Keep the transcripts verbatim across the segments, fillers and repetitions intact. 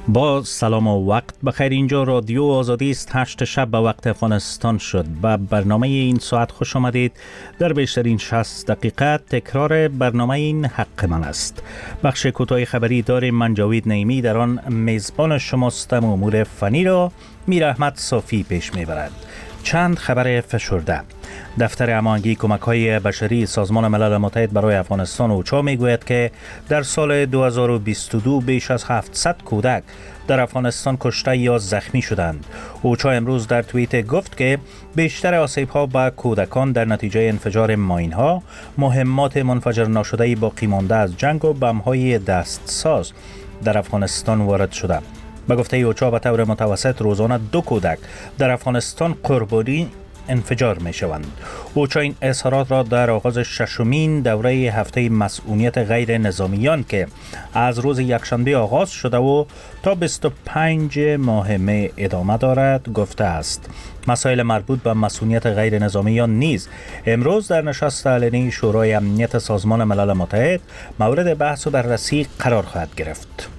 با سلام و وقت بخیر. اینجا رادیو آزادی است. هشت شب به وقت افغانستان شد. به برنامه این ساعت خوش آمدید. در بیشترین شصت دقیقه تکرار برنامه این حق من است. بخش کوتاه خبری داریم. من جاوید نعیمی در آن میزبان شماستم. امور فنی را میر احمد صافی پیش میبرد. چند خبر فشرده. دفتر هماهنگی کمک‌های بشری سازمان ملل متحد برای افغانستان اوچا میگوید که در سال دو هزار و بیست و دو بیش از هفتصد کودک در افغانستان کشته یا زخمی شدند. اوچا امروز در توییت گفت که بیشتر آسیب‌ها به کودکان در نتیجه انفجار ماین‌ها، مهمات منفجر ناشده باقی مانده از جنگ و بم‌های دستساز در افغانستان وارد شده. به گفته اوچا به طور متوسط روزانه دو کودک در افغانستان قربانی انفجار می شوند. اوچا این اظهارات را در آغاز ششمین دوره هفته مسئولیت غیر نظامیان که از روز یکشنبه آغاز شده و تا بیست و پنج ماه می ادامه دارد گفته است. مسائل مربوط به مسئولیت غیر نظامیان نیز امروز در نشست علنی شورای امنیت سازمان ملل متحد مورد بحث و بررسی قرار خواهد گرفت.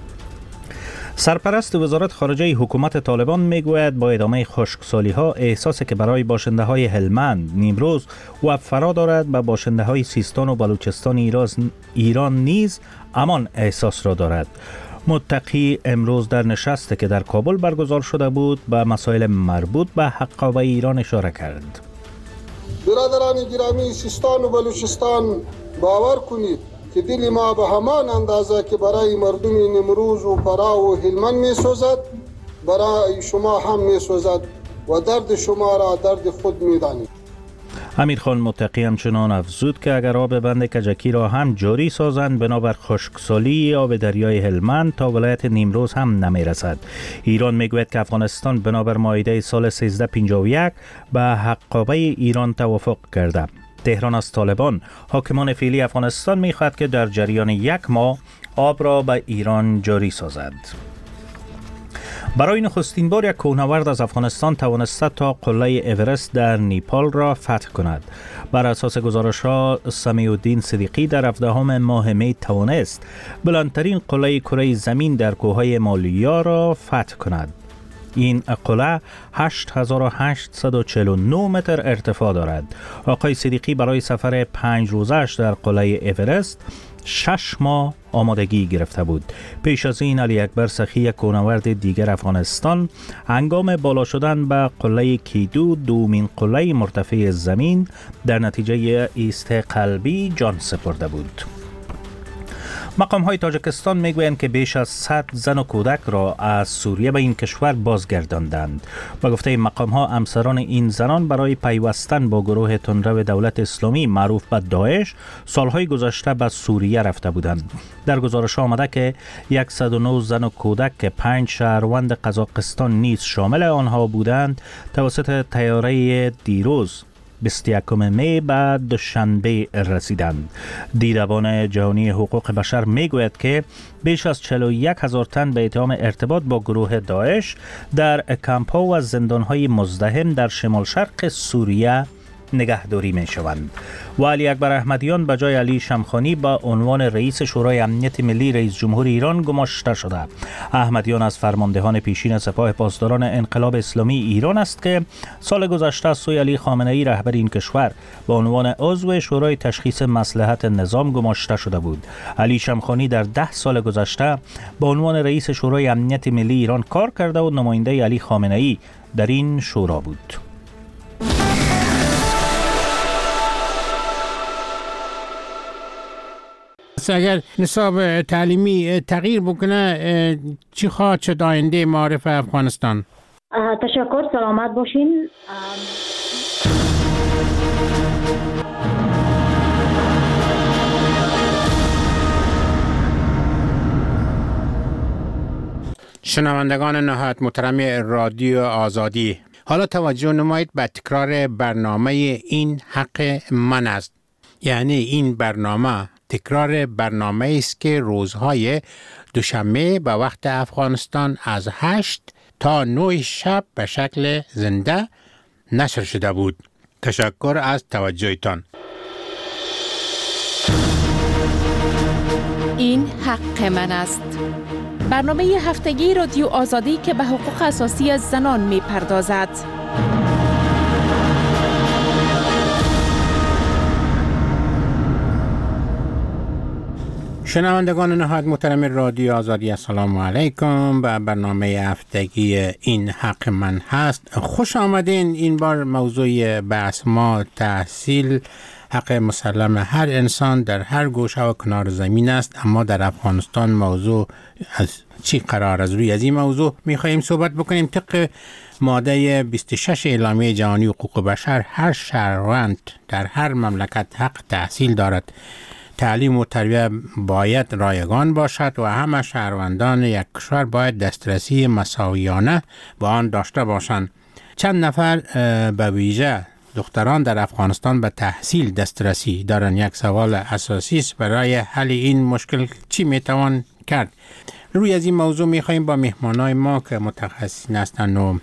سرپرست وزارت خارجه حکومت طالبان میگوید با ادامه خشکسالی ها احساسی که برای باشنده های هلمند، نیمروز و فرا دارد به باشنده های سیستان و بلوچستان ایران نیز همان احساس را دارد. متقی امروز در نشستی که در کابل برگزار شده بود به مسائل مربوط به حقابه ایران اشاره کرد. برادران گرامی سیستان و بلوچستان، باور کنید که دل ما به همان اندازه که برای مردم نیمروز و فرا و هلمند می سوزد برای شما هم می سوزد و درد شما را درد خود می دانید. امیرخان متقی همچنان افزود که اگر آب بند کجکی را هم جاری سازند بنابر خشکسالی آب دریای هلمند تا ولایت نیمروز هم نمی رسد. ایران میگوید که افغانستان بنابر معاهده سال سیزده پنجاه و یک به حقابه ایران توافق کرده. تهران از طالبان حاکمان فعلی افغانستان می‌خواهد که در جریان یک ماه آب را به ایران جاری سازد. برای نخستین بار یک کوهنورد از افغانستان توانسته تا قله اورست در نیپال را فتح کند. بر اساس گزارش‌ها سمیع الدین صدیقی در هفدهم ماه می توانست بلندترین قله کره زمین در کوههای هیمالیا را فتح کند. این قله هشت هزار و هشتصد و چهل و نه متر ارتفاع دارد. آقای صدیقی برای سفر پنج روزش در قله اورست شش ماه آمادگی گرفته بود. پیش از این علی اکبر سخی یک کوهنورد دیگر افغانستان هنگام بالا شدن به قله کیدو دومین قله مرتفع زمین در نتیجه ایست قلبی جان سپرده بود. مقام های تاجیکستان میگویند که بیش از صد زن و کودک را از سوریه به این کشور بازگرداندند. با گفته مقام ها همسران این زنان برای پیوستن با گروه تندرو دولت اسلامی معروف به داعش سالهای گذشته به سوریه رفته بودند. در گزارش آمده که صد و نه زن و کودک که پنج شهروند قزاقستان نیز شامل آنها بودند توسط طیاره دیروز بیست و یکم می بعد دوشنبه رسیدند. دیدبان جهانی حقوق بشر میگوید که بیش از چهل و یک هزار تن به اتهام ارتباط با گروه داعش در کمپ‌ها و زندان‌های مزدحم در شمال شرق سوریه نگهداری می شوند. و علی اکبر احمدیان به جای علی شمخانی به عنوان رئیس شورای امنیت ملی رئیس جمهور ایران گماشته شده. احمدیان از فرماندهان پیشین سپاه پاسداران انقلاب اسلامی ایران است که سال گذشته از سوی علی خامنه ای رهبر این کشور به عنوان عضو شورای تشخیص مصلحت نظام گماشته شده بود. علی شمخانی در ده سال گذشته به عنوان رئیس شورای امنیت ملی ایران کار کرده و نماینده علی خامنه ای در این شورا بود. اگر نصاب تعلیمی تغییر بکنه چی خواهد شد آینده معارف افغانستان؟ تشکر، سلامت باشین. شنوندگان نهایت محترم رادیو آزادی، حالا توجه نمایید به تکرار برنامه این حق من است. یعنی این برنامه تکرار برنامه است که روزهای دوشنبه به وقت افغانستان از هشت تا نه شب به شکل زنده نشر شده بود. تشکر از توجهتان. این حق من است. برنامه هفتگی رادیو آزادی که به حقوق اساسی زنان می پردازد. شنوندگان نهایت محترم رادیو آزادی، السلام علیکم. به برنامه هفتگی این حق من هست خوش آمدین. این بار موضوع بحث ما تحصیل، حق مسلم هر انسان در هر گوشه و کنار زمین است. اما در افغانستان موضوع از چی قرار از روی از این موضوع میخواییم صحبت بکنیم. طبق ماده بیست و شش اعلامیه جهانی حقوق بشر، هر شهروند در هر مملکت حق تحصیل دارد. تعلیم و تربیت باید رایگان باشد و همه شهروندان یک کشور باید دسترسی مساویانه به آن داشته باشند. چند نفر به ویژه دختران در افغانستان به تحصیل دسترسی دارند. یک سوال اساسی است. برای حل این مشکل چی میتوان کرد؟ روی از این موضوع میخواییم با مهمانای ما که متخصصین هستند و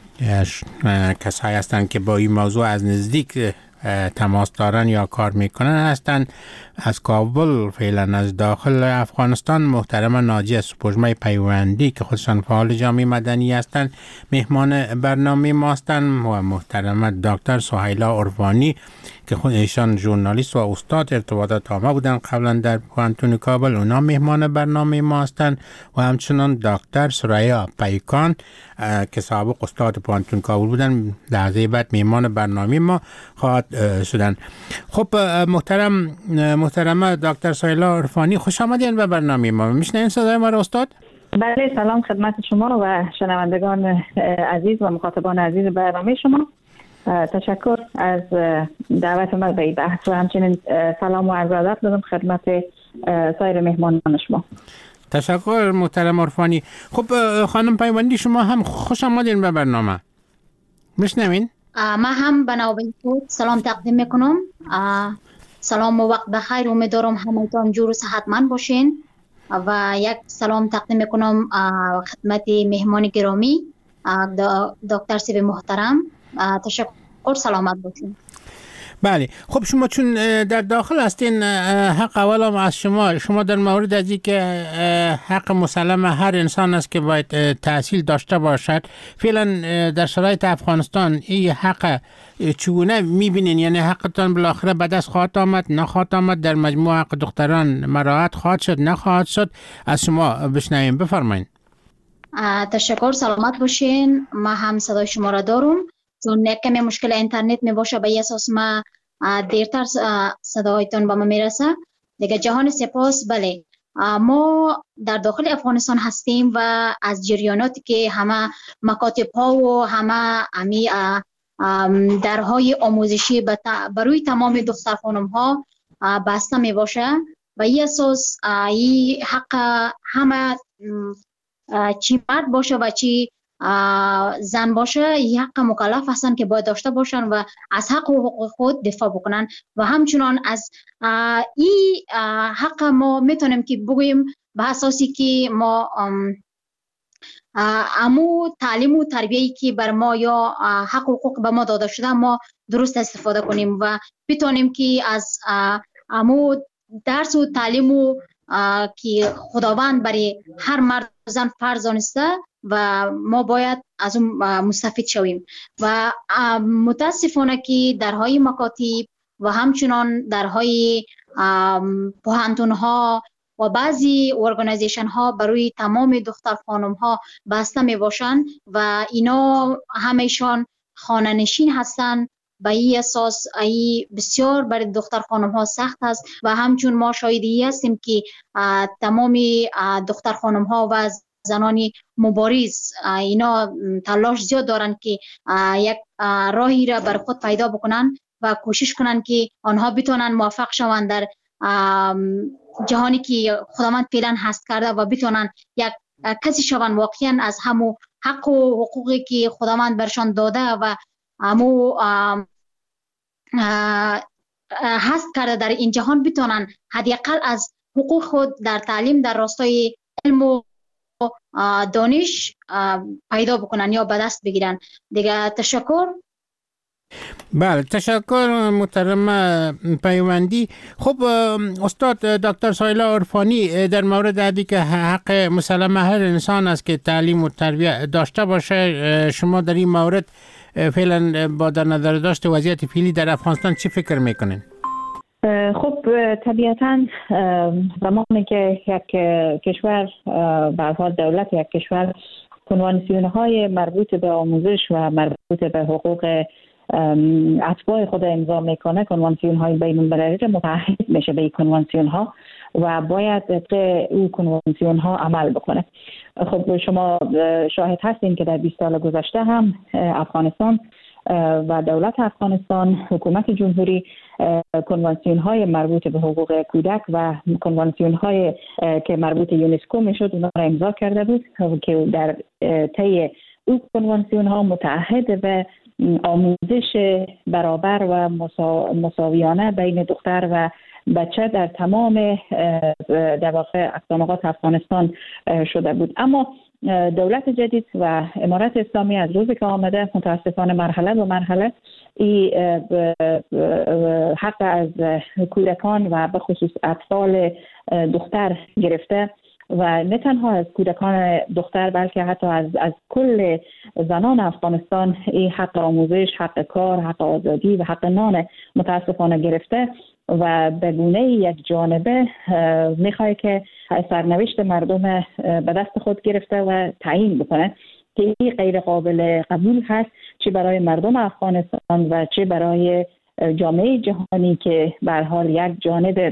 کسایی هستند که با این موضوع از نزدیک تماس دارن یا کار میکنن هستند. از کابل فعلا از داخل افغانستان محترم ناجیه سپوږمۍ پیوندی که خودشان فعال جامعه مدنی هستند مهمان برنامه ما هستند و محترم دکتر سهیلا عرفانی که خودشان ژورنالیست و استاد ارتباطات عامه بودن قبلا در پوهنتون کابل، اونا مهمان برنامه ما هستند. و همچنان دکتر سریا پیکان که سابق استاد پوهنتون کابل بودن لحظه بعد مهمان برنامه ما خواهد شدن. خب محترم محترم دکتر سهیلا عرفانی، خوش آمدین به برنامه ما. میشنین صدای ما را استاد؟ بله، سلام خدمت شما و شنوندگان عزیز و مخاطبان عزیز برنامه شما. تشکر از دعوت ما به این بحث و همچنین سلام و عرض ادب دارم خدمت سایر مهمانان شما. تشکر محترم عرفانی. خب خانم پیوندی، شما هم خوش آمدین به برنامه. میشنوین؟ ما هم به نوبه خود سلام تقدیم میکنم. سلام و وقت بخیر. امیدوارم همه‌تان جور و صحتمند باشین و یک سلام تقدیم میکنم خدمت مهمان گرامی دکتر سیب محترم. تشکر، سلامت باشین. بله، خب شما چون در داخل هستین، حق اولم از شما شما در مورد از این که حق مسلم هر انسان است که باید تحصیل داشته باشد، فعلا در شرایط افغانستان این حق چگونه میبینین؟ یعنی حقتان بالاخره به دست خواهد آمد، نخواهد آمد؟ در مجموع حق دختران مراعات خواهد شد، نخواهد شد؟ از شما بشنویم، بفرمایید. تشکر، سلامت باشین. ما هم صدای شما را دارم. چون یک کمی مشکل اینترنت می باشه به اساس ما دیرتر صدایتون به ما میرسه دیگه. جهان سپاس. بله، ما در داخل افغانستان هستیم و از جریاناتی که همه مکاتب ها و همه امی درهای آموزشی بروی تمام دختر خانم ها بسته می باشه و این اساس این حق همه چی مرد باشه و چی زن باشه، این حق مکلف هستن که باید داشته باشن و از حق و حقوق خود دفاع بکنن. و همچنان از این حق ما میتونیم که بگوییم به اساسی که ما امو تعلیم و تربیه‌ای که بر ما یا حق و حقوق به ما داده شده ما درست استفاده کنیم و بتونیم که از امو درس و تعلیم و که خداوند برای هر مرد و زن فرض دانسته و ما باید از اون مستفید شویم. و متاسفانه که درهای مکاتب و همچنان درهای پوهنتون ها و بعضی ارگانیزیشن ها برای تمام دختر خانم ها بسته می باشند و اینا همیشان خانه نشین هستند. به این اساس ای بسیار برای دختر خانم ها سخت است و همچون ما شاهدی هستیم که تمام دختر خانم ها و زنان مبارز اینا تلاش زیاد دارن که یک راهی را بر خود پیدا بکنن و کوشش کنن که آنها بتونن موفق شوند در جهانی که خداوند فعلا هست کرده و بتونن یک کسی شوند واقعا از همو حق و حقوقی که خداوند برشان داده و همو هست کرده در این جهان بتونن حداقل از حقوق خود در تعلیم در راستای علم و دانش پیدا بکنن یا به دست بگیرن دیگه. تشکر. بله، تشکر محترم پیوندی. خب استاد دکتر سایلا عرفانی، در مورد ادی که حق مسلم هر انسان است که تعلیم و تربیت داشته باشه، شما در این مورد فعلا با در نظر داشت وضعیت فعلی در افغانستان چی فکر میکنین؟ خب طبیعتاً زمانی که یک کشور به حال دولت یک کشور کنوانسیون های مربوط به آموزش و مربوط به حقوق اتباع خود امضا میکنه، کنوانسیون های بین المللی متعهد میشه به این کنوانسیون ها و باید طبق او کنوانسیون ها عمل بکنه. خب شما شاهد هستین که در بیست سال گذشته هم افغانستان و دولت افغانستان، حکومت جمهوری، کنوانسیون های مربوط به حقوق کودک و کنوانسیون های که مربوط یونسکو میشد اونا را امضا کرده بود که در طی او کنوانسیون ها متعهد به آموزش برابر و مساویانه بین دختر و بچه در تمام در واقع اقصانقاط افغانستان شده بود. اما دولت جدید و امارت اسلامی از روزی که آمده متاسفانه مرحله به مرحله ای حق از کودکان و به خصوص اطفال دختر گرفته و نه تنها از کودکان دختر بلکه حتی از از کل زنان افغانستان این حق آموزش، حق کار، حق آزادی و حق نان متاسفانه گرفته و به گونه یک جانبه میخواد که سرنوشت مردم به دست خود گرفته و تعیین بکنه که این غیر قابل قبول هست، چه برای مردم افغانستان و چه برای جامعه جهانی که به هر حال یک جانب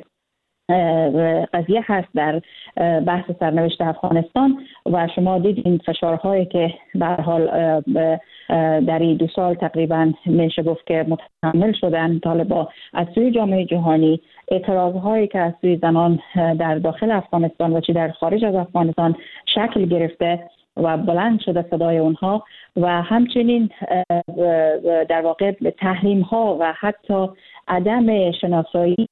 قضیه هست در بحث سرنوشت افغانستان. و شما دیدین فشارهایی که به هر حال در این دو سال تقریبا میشه گفت که متحمل شدن طالبان از سوی جامعه جهانی، اعتراضهایی که از سوی زنان در داخل افغانستان و چه در خارج از افغانستان شکل گرفته و بلند شده صدای اونها و همچنین در واقع تحریم ها و حتی عدم شناسایی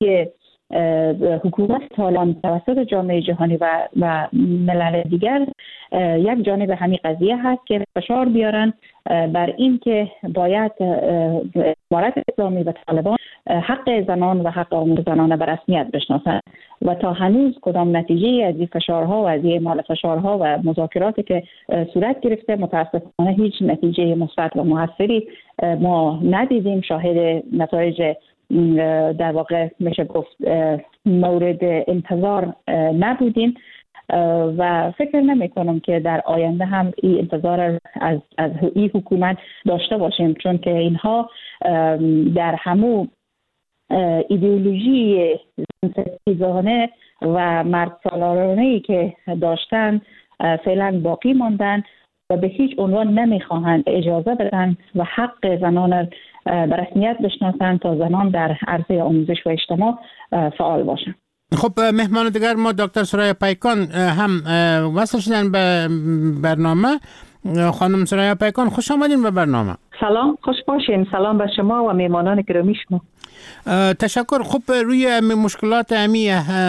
حکومت طالبان توسط جامعه جهانی و و ملل دیگر یک جانب همین قضیه هست که فشار بیارن بر این که باید امارت اسلامی و طالبان حق زنان و حق آموزش زنان به رسمیت بشناسند و تا هنوز کدام نتیجه از این فشارها و از این اعمال فشارها و مذاکراتی که صورت گرفته متاسفانه هیچ نتیجه مثبت و موثری ما ندیدیم، شاهد نتایج در واقع میشه گفت مورد انتظار نبودیم و فکر نمی کنم که در آینده هم این انتظار از از این حکومت داشته باشیم، چون که اینها در همو ایدئولوژی ستیزانه و مردسالارانه‌ای که داشتن فعلا باقی ماندن و به هیچ عنوان نمیخواهند اجازه بدن و حق زنان به رسمیت بشناسند تا زنان در عرصه آموزش و اجتماع فعال باشند. خب مهمان دیگر ما دکتر سریا پیکان هم وصل شدن به برنامه. خانم سریا پیکان خوش آمدین به برنامه. سلام، خوش باشین. سلام به شما و مهمانان گرامی شما. تشکر. خب روی مشکلات امی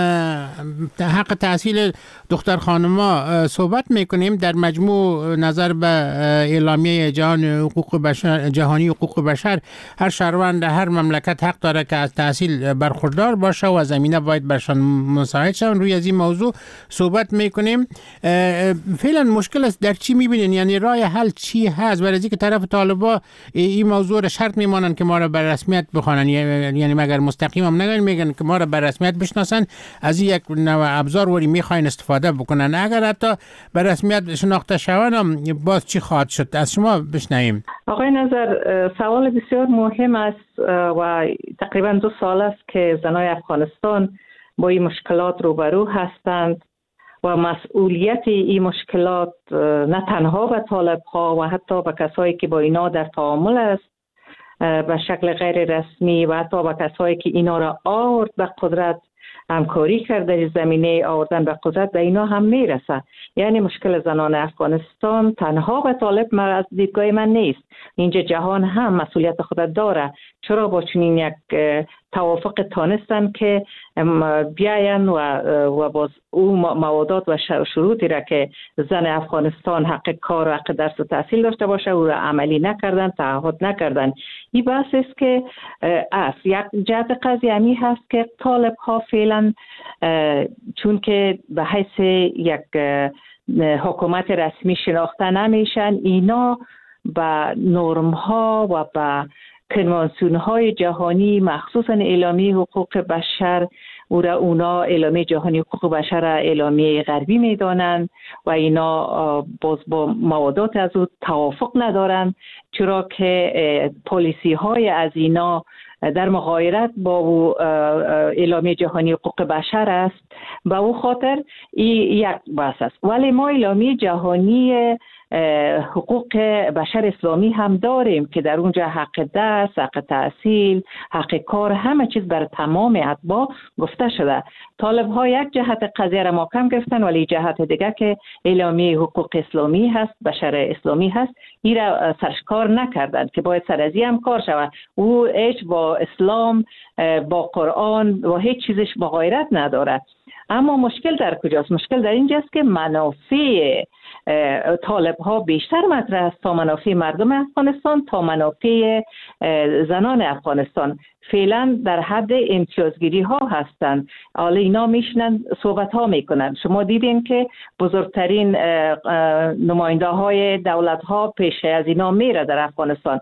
حق تحصیل دختر خانما صحبت میکنیم. در مجموع نظر به اعلامیه جهان حقوق بشر جهانی حقوق بشر هر شهروند هر مملکت حق داره که از تحصیل برخوردار باشه و زمینه باید برشان مساعد شون. روی از این موضوع صحبت میکنیم. فعلا مشکل است در چی میبینین؟ یعنی راه حل چی هست؟ برای اینکه طرف طالبا این موضوع را شرط میمانن که ما را به رسمیت بخوانن، یعنی مگر مستقیم هم نگن، میگن که ما را به رسمیت بشناسن، از یک نوع ابزار وری میخواین استفاده بکنن. اگر حتی به رسمیت شناخته شون هم باز چی خواهد شد؟ از شما بشنویم. آقای نظر، سوال بسیار مهم است و تقریبا دو سال است که زنای افغانستان با این مشکلات روبرو هستند و مسئولیت این مشکلات نه تنها به طالب‌ها و حتی به کسایی که با اینا در تعامل است به شکل غیر رسمی و حتی به کسایی که اینا را آورد به قدرت همکاری کرده در زمینه آوردن به قدرت به اینا هم میرسه. یعنی مشکل زنان افغانستان تنها به طالب از دیدگاه من نیست، اینجا جهان هم مسئولیت خود داره، چرا با چنین یک توافق تانستن که بیاین و و باز او موادات و شروطی را که زن افغانستان حق کار و حق درس و تحصیل داشته باشه او را عملی نکردن، تعهد نکردن. این بحث است که است یک جهت قضیه همی هست که طالب ها فعلا چون که به حیث یک حکومت رسمی شناخته نمیشن، اینا با نرم ها و با کنوانسیون های جهانی مخصوصا اعلامیه حقوق بشر او را اونا اعلامیه جهانی حقوق بشر را اعلامیه غربی میدانند و اینا باز با موادات از او توافق ندارند، چرا که پالیسی های از اینا در مغایرت با او اعلامیه جهانی حقوق بشر است. به او خاطر این یک بحث است. ولی ما اعلامیه جهانی حقوق بشر اسلامی هم داریم که در اونجا حق درس، حق تحصیل، حق کار، همه چیز بر تمام اتباع گفته شده. طالب ها یک جهت قضیه را محکم گرفتن، ولی جهت دیگه که اعلامیه حقوق اسلامی هست، بشر اسلامی هست، این را سرشکار نکردند که باید سر از این هم کار شود. او هیچ با اسلام، با قرآن و هیچ چیزش مغایرت ندارد. اما مشکل در کجاست؟ مشکل در اینجاست که منافع طالب ها بیشتر مطرح است تا منافع مردم افغانستان، تا منافع زنان افغانستان. فعلا در حد امتیازگیری ها هستند. حالا اینا میشنن صحبت ها میکنن. شما دیدین که بزرگترین نماینده های دولت ها پیش از اینا میره در افغانستان.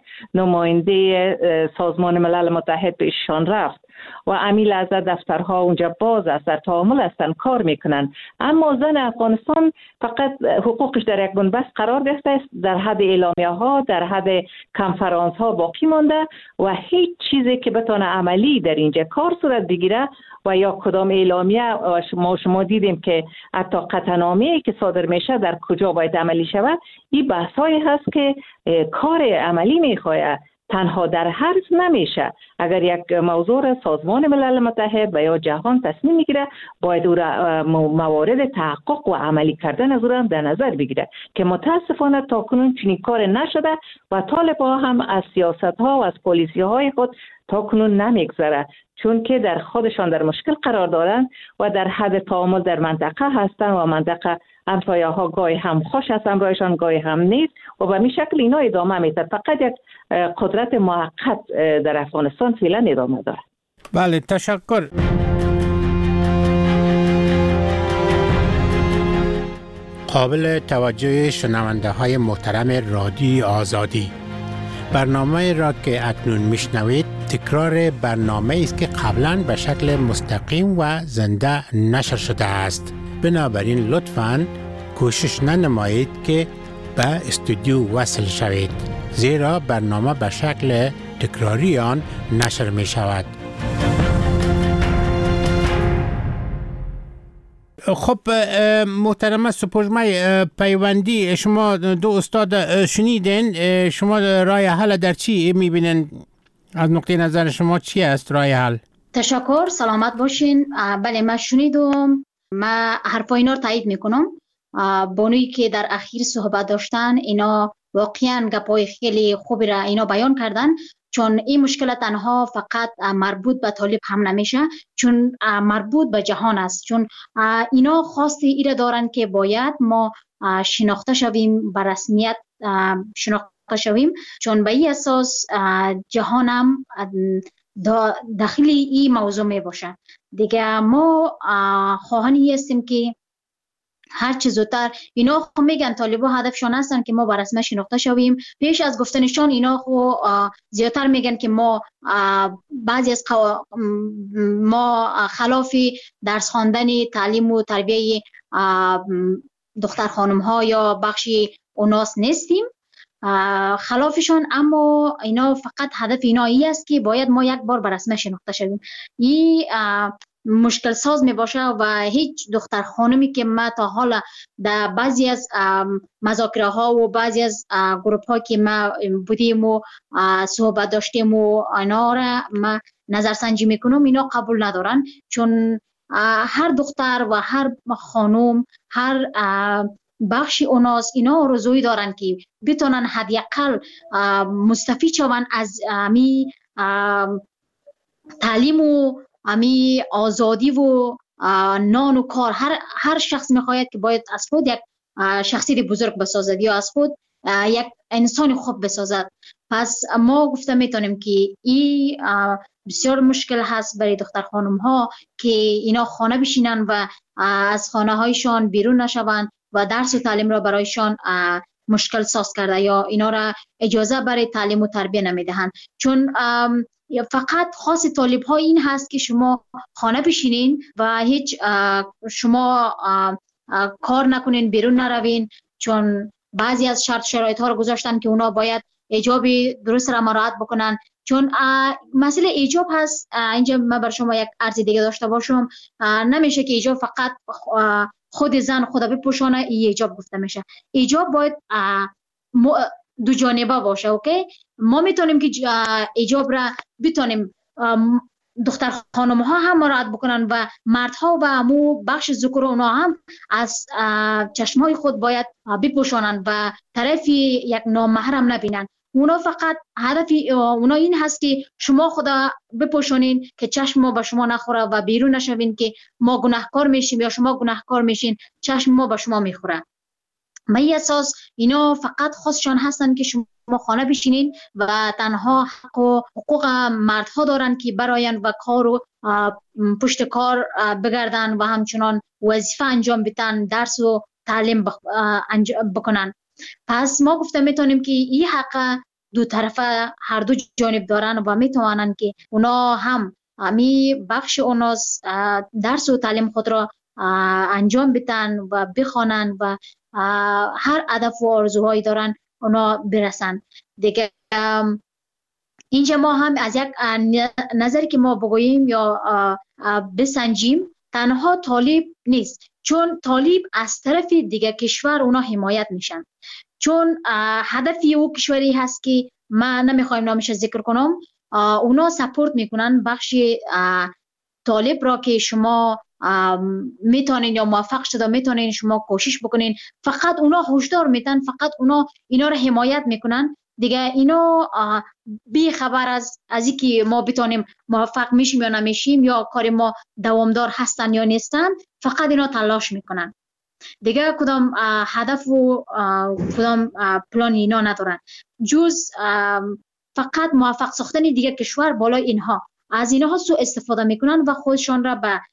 نماینده سازمان ملل متحد پیششان رفت و امیل از دفترها اونجا باز است، در تعامل هستن، کار میکنن. اما زن افغانستان فقط حقوقش در یک بنبست قرار گرفته است، در حد اعلامیه ها، در حد کنفرانس ها باقی مانده و هیچ چیزی که بتونه عملی در اینجا کار صورت بگیره و یا کدام اعلامیه ما شما دیدیم که حتی قطعنامه‌ای که صادر میشه در کجا باید عملی شود. این بحثایی هست که کار عملی میخواد، تنها در حرف نمیشه. اگر یک موضوع را سازمان ملل متحد و یا جهان تصمیم میگیره، باید او را موارد تحقق و عملی کردن از او را در نظر بگیره که متاسفانه تا کنون چنین کار نشده و طالبان هم از سیاست ها و از پالیسی های خود تا کنون نمیگذره، چون که در خودشان در مشکل قرار دارند و در حد تعامل در منطقه هستند و منطقه همسایه ها گاهی هم خوش هست همراهشان، گاهی هم نیست و به این شکل اینا ادامه میده. فقط یک قدرت موقت در افغانستان فعلا ادامه داره. بله، تشکر. قابل توجه شنونده های محترم رادیو آزادی، برنامه را که اکنون میشنوید تکرار برنامه است که قبلا به شکل مستقیم و زنده نشر شده است. بنابراین لطفاً کوشش ننمایید که به استودیو وصل شوید، زیرا برنامه به شکل تکراری آن نشر می شود. خب محترم سپوږمۍ پیوندی، شما دو استاد شنیدین، شما راه حل در چی میبینن؟ از نقطه نظر شما چی است راه حل؟ تشکر، سلامت باشین. بله، من شنیدم، من حرفای اینا رو تایید میکنم. بانویی که در اخیر صحبت داشتن اینا واقعا گپای خیلی خوبی را اینا بیان کردن، چون این مشکل تنها فقط مربوط به طالب هم نمیشه، چون مربوط به جهان است. چون اینا خواست ایره دارن که باید ما شناخته شویم، به رسمیت شناخته شویم، چون به این اساس جهان هم داخل این موضوع می باشه. دیگه ما خواهانی هستیم که هر چه زودتر، اینا خو میگن طالبا هدفشان هستن که ما به رسمیت شناخته شویم. پیش از گفتنشان اینا خو زیادتر میگن که ما بعضی از قوا... ما خلاف درس خواندن، تعلیم و تربیه دختر خانم ها یا بخشی اوناس نیستیم، خلافشان. اما اینا فقط هدف اینا ای است که باید ما یک بار به رسمیت شناخته شویم. این مشکل ساز می باشه و هیچ دختر خانمی که ما تا حالا در بعضی از مذاکره ها و بعضی از گروپ ها که ما بودیم و صحبت داشتیم و اینا را ما نظرسنجی میکنم، اینا قبول ندارن، چون هر دختر و هر خانم، هر بخشی اوناس اینا رضوی دارن که بتونن حداقل مستفید شون از می تعلیم و امی آزادی و نان و کار، هر هر شخص میخواید که باید از خود یک شخصیت بزرگ بسازد یا از خود یک انسان خوب بسازد. پس ما گفته میتونیم که این بسیار مشکل هست برای دختر خانم ها که اینا خانه بشینن و از خانه هایشان بیرون نشوند و درس و تعلیم را برایشان مشکل ساز کرده یا اینا را اجازه برای تعلیم و تربیه نمیدهند. چون فقط خاص طالب ها این هست که شما خانه بشینین و هیچ شما کار نکنین، بیرون نروین، چون بعضی از شرط شرایط ها رو گذاشتن که اونا باید حجاب درست را مراعات بکنن. چون مسئله حجاب هست، اینجا من بر شما یک عرض دیگه داشته باشم، نمیشه که حجاب فقط خود زن خدا بپوشانه این حجاب گفته میشه. حجاب باید دو جانبه باشه. اوکی، ما میتونیم که حجاب را بتونیم دختر خانم ها هم مراعات بکنن و مردها و امو بخش ذکر اونا هم از چشمای خود باید بپوشانن و طرف یک نامحرم نبینن. اونا فقط هدف اونا این هست که شما خدا بپوشانین که چشم ما به شما نخوره و بیرون نشوین که ما گناهکار میشیم یا شما گناهکار میشین، چشم ما به شما میخوره. به این اساس اینا فقط خاصشان هستن که شما خانه بشینین و تنها حق و حقوق مردها دارن که براین و کار و پشت کار بگردن و همچنان وظیفه انجام بدن، درس و تعلیم بکنن. پس ما گفته میتونیم که این حق دو طرفه هر دو جانب دارن و میتوانن که اونا هم می بخش اوناس درس و تعلیم خود را انجام بدن و بخوانن و هر هدف و آرزوهایی دارن اونا برسن. دیگه اینجا ما هم از یک نظری که ما بگوییم یا بسنجیم، تنها طالب نیست، چون طالب از طرف دیگه کشور اونا حمایت میشن. چون هدفی او کشوری هست که من نمیخوایم نامش ذکر کنم، اونا سپورت میکنن بخش طالب را که شما میتونین یا موفق شده میتونین شما کوشش بکنین. فقط اونا هشدار میدن، فقط اونا اینا رو حمایت میکنن. دیگه اینا بی خبر از از اینکه ما بتونیم موفق میشیم یا نمیشیم یا کار ما دوامدار هستن یا نیستن، فقط اینا تلاش میکنن. دیگه کدام هدف و کدام پلان اینا ندارن جز فقط موفق ساختن دیگه کشور بالای اینها. از اینها سو استفاده میکنن و خودشان را به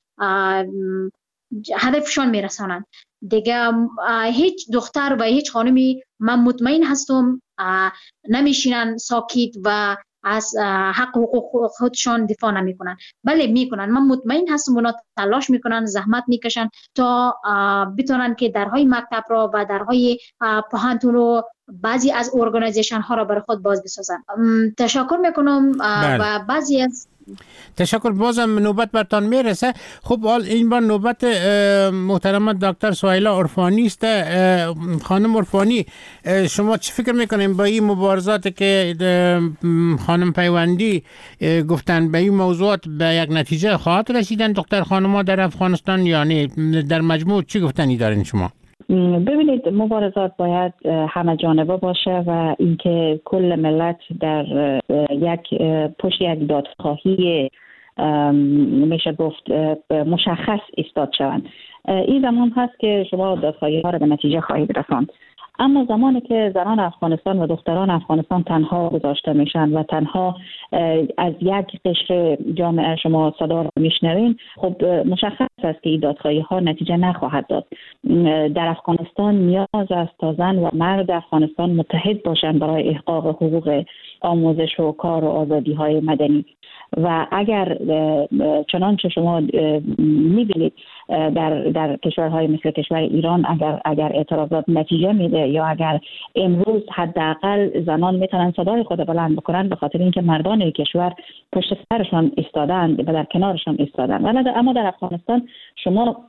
هدفشان میرسانند. دیگه هیچ دختر و هیچ خانمی من مطمئن هستم نمیشینن ساکت و از حق حقوق خودشان دفاع نمیکنن. بله میکنن، من مطمئن هستم اونا تلاش میکنن، زحمت میکشن تا بتونن که درهای مکتب را و درهای پوهنتون رو بعضی از ارگانیزیشن ها را برای خود باز بسازن. تشکر میکنم. بله. و بعضی از تشکر. بازم نوبت برتان میرسه. خب حال این بار نوبت محترم دکتر سهیلا عرفانی است. خانم عرفانی، شما چه فکر میکنین با این مبارزات که خانم پیوندی گفتن به این موضوعات به یک نتیجه خواهد رسیدن دختر خانم‌ها در افغانستان، یعنی در مجموع چی گفتنی دارین شما؟ ببینید، مبارزات باید همه جانبه باشه و اینکه کل ملت در یک پشت یک دادخواهی میشه گفت مشخص ایستاد شوند. این زمان هست که شما دادخواهی ها را به نتیجه خواهید رساند. اما زمانی که زنان افغانستان و دختران افغانستان تنها گذاشته میشن و تنها از یک قشر جامعه شما صدا را میشنوین، خب مشخص است که این دادخواهی ها نتیجه نخواهد داد. در افغانستان نیاز است تا زن و مرد افغانستان متحد باشند برای احقاق حقوق آموزش و کار و آزادی های مدنی. و اگر چنانچه شما میبینید در در کشورهای مثل کشور ایران اگر اگر اعتراضات نتیجه میده یا اگر امروز حداقل زنان میتونن صدای خود بلند بکنن به خاطر اینکه مردان کشور پشت سرشان ایستادند و در کنارشان ایستادند. ولی اما در افغانستان شما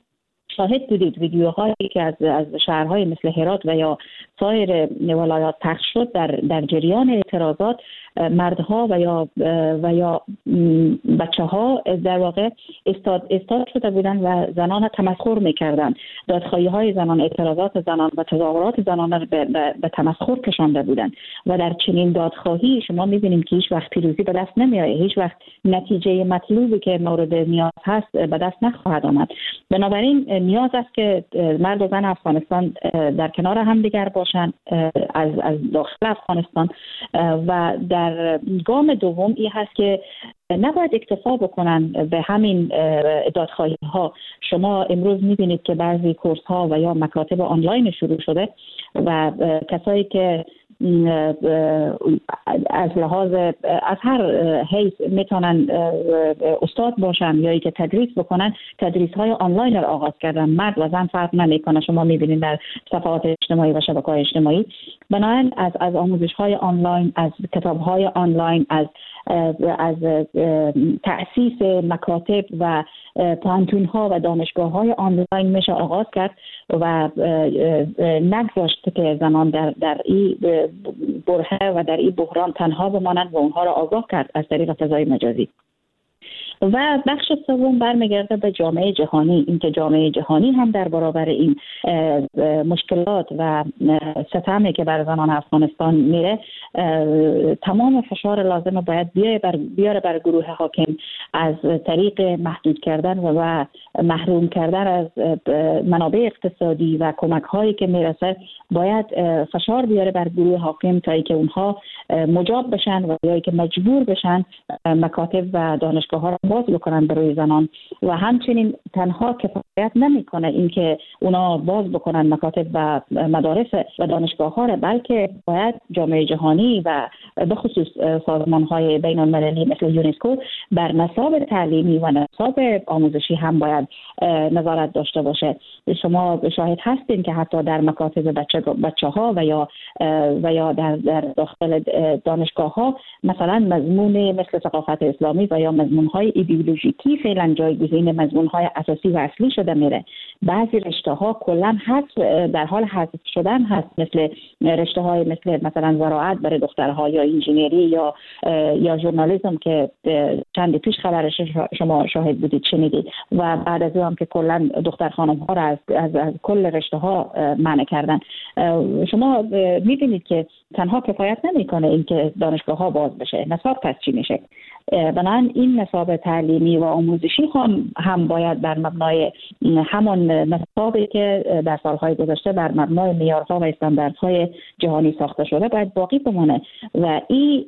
شاهد بودید ویدیوهایی که از از شهرهای مثل هرات و یا سایر ولایات پخش شد در در جریان اعتراضات، مردها و یا و یا بچه‌ها در واقع استاد استاد شده بودند و زنان تمسخر می‌کردند. دادخواهی‌های زنان، اعتراضات زنان و تظاهرات زنان را به, به, به تمسخر کشانده بودند و در چنین دادخواهی شما می‌بینید که هیچ وقت پیروزی به دست نمی‌آید، هیچ وقت نتیجه مطلوبی که مورد نیاز هست به دست نخواهد آمد. بنابراین نیاز است که مرد و زن افغانستان در کنار هم دیگر باشند از از داخل افغانستان و در گام دوم این هست که نباید اکتفا بکنن به همین دادخواهی ها. شما امروز میبینید که بعضی کورس ها و یا مکاتب آنلاین شروع شده و کسایی که از لحاظ از هر حیث میتونن استاد باشن یا ای که تدریس بکنن، تدریس های آنلاین رو آغاز کردن. مرد و زن فرق نمیکنه، شما میبینید در صفحات اجتماعی و شبکه‌های اجتماعی. بنابراین از از آموزش های آنلاین، از کتاب های آنلاین، از از تأسیس مکاتب و پانتون ها و دانشگاه های آنلاین میشه آغاز کرد و نگذاشت که زنان در در این برهه و در این بحران تنها بمانند و اونها را آگاه کرد از طریق فضای مجازی. و بخش سوم برمیگرده به جامعه جهانی، اینکه جامعه جهانی هم در برابر این مشکلات و ستمی که بر زنان افغانستان میره تمام فشار لازم باید بیاره بر بیاره بر گروه حاکم از طریق محدود کردن و محروم کردن از منابع اقتصادی و کمک هایی که میرسه. باید فشار بیاره بر گروه حاکم تا اینکه اونها مجاب بشن و یا که مجبور بشن مکاتب و دانشگاه ها را باز بکنن برای زنان. و همچنین تنها کفایت نمیکنه اینکه اونا باز بکنن مکاتب و مدارس و دانشگاه ها را، بلکه باید جامعه جهانی و به خصوص سازمان های بین المللی مثل یونسکو بر نصاب تعلیمی و نصاب آموزشی هم باید نظارت داشته باشه. شما شاهد هستین که حتی در مکاتب بچه بچه ها و یا و یا در در داخل دانشگاه ها مثلا مضمون مثل ثقافت اسلامی و یا مضمون های ایدئولوژیکی فعلا جایگزین مضمون های اساسی و اصلی شده میره. بعضی رشته ها کلا حذف در حال حذف شدن هست، مثل رشته های مثل مثلا زراعت برای دخترها یا انجینری یا یا ژورنالیسم که چند پیش خبرش شما شاهد بودید شنیدید و بعد از اون که کلا دختر خانم ها را از از, از کل رشته ها منع کردن. شما می‌بینید که تنها کفایت نمی‌کنه اینکه دانشگاه ها باز بشه، نصاب پس چی میشه؟ بنابراین این نصاب تعلیمی و آموزشی هم هم باید بر مبنای همان نصابی که در سالهای گذشته بر مبنای معیارها و استانداردهای جهانی ساخته شده باید باقی بمانه و این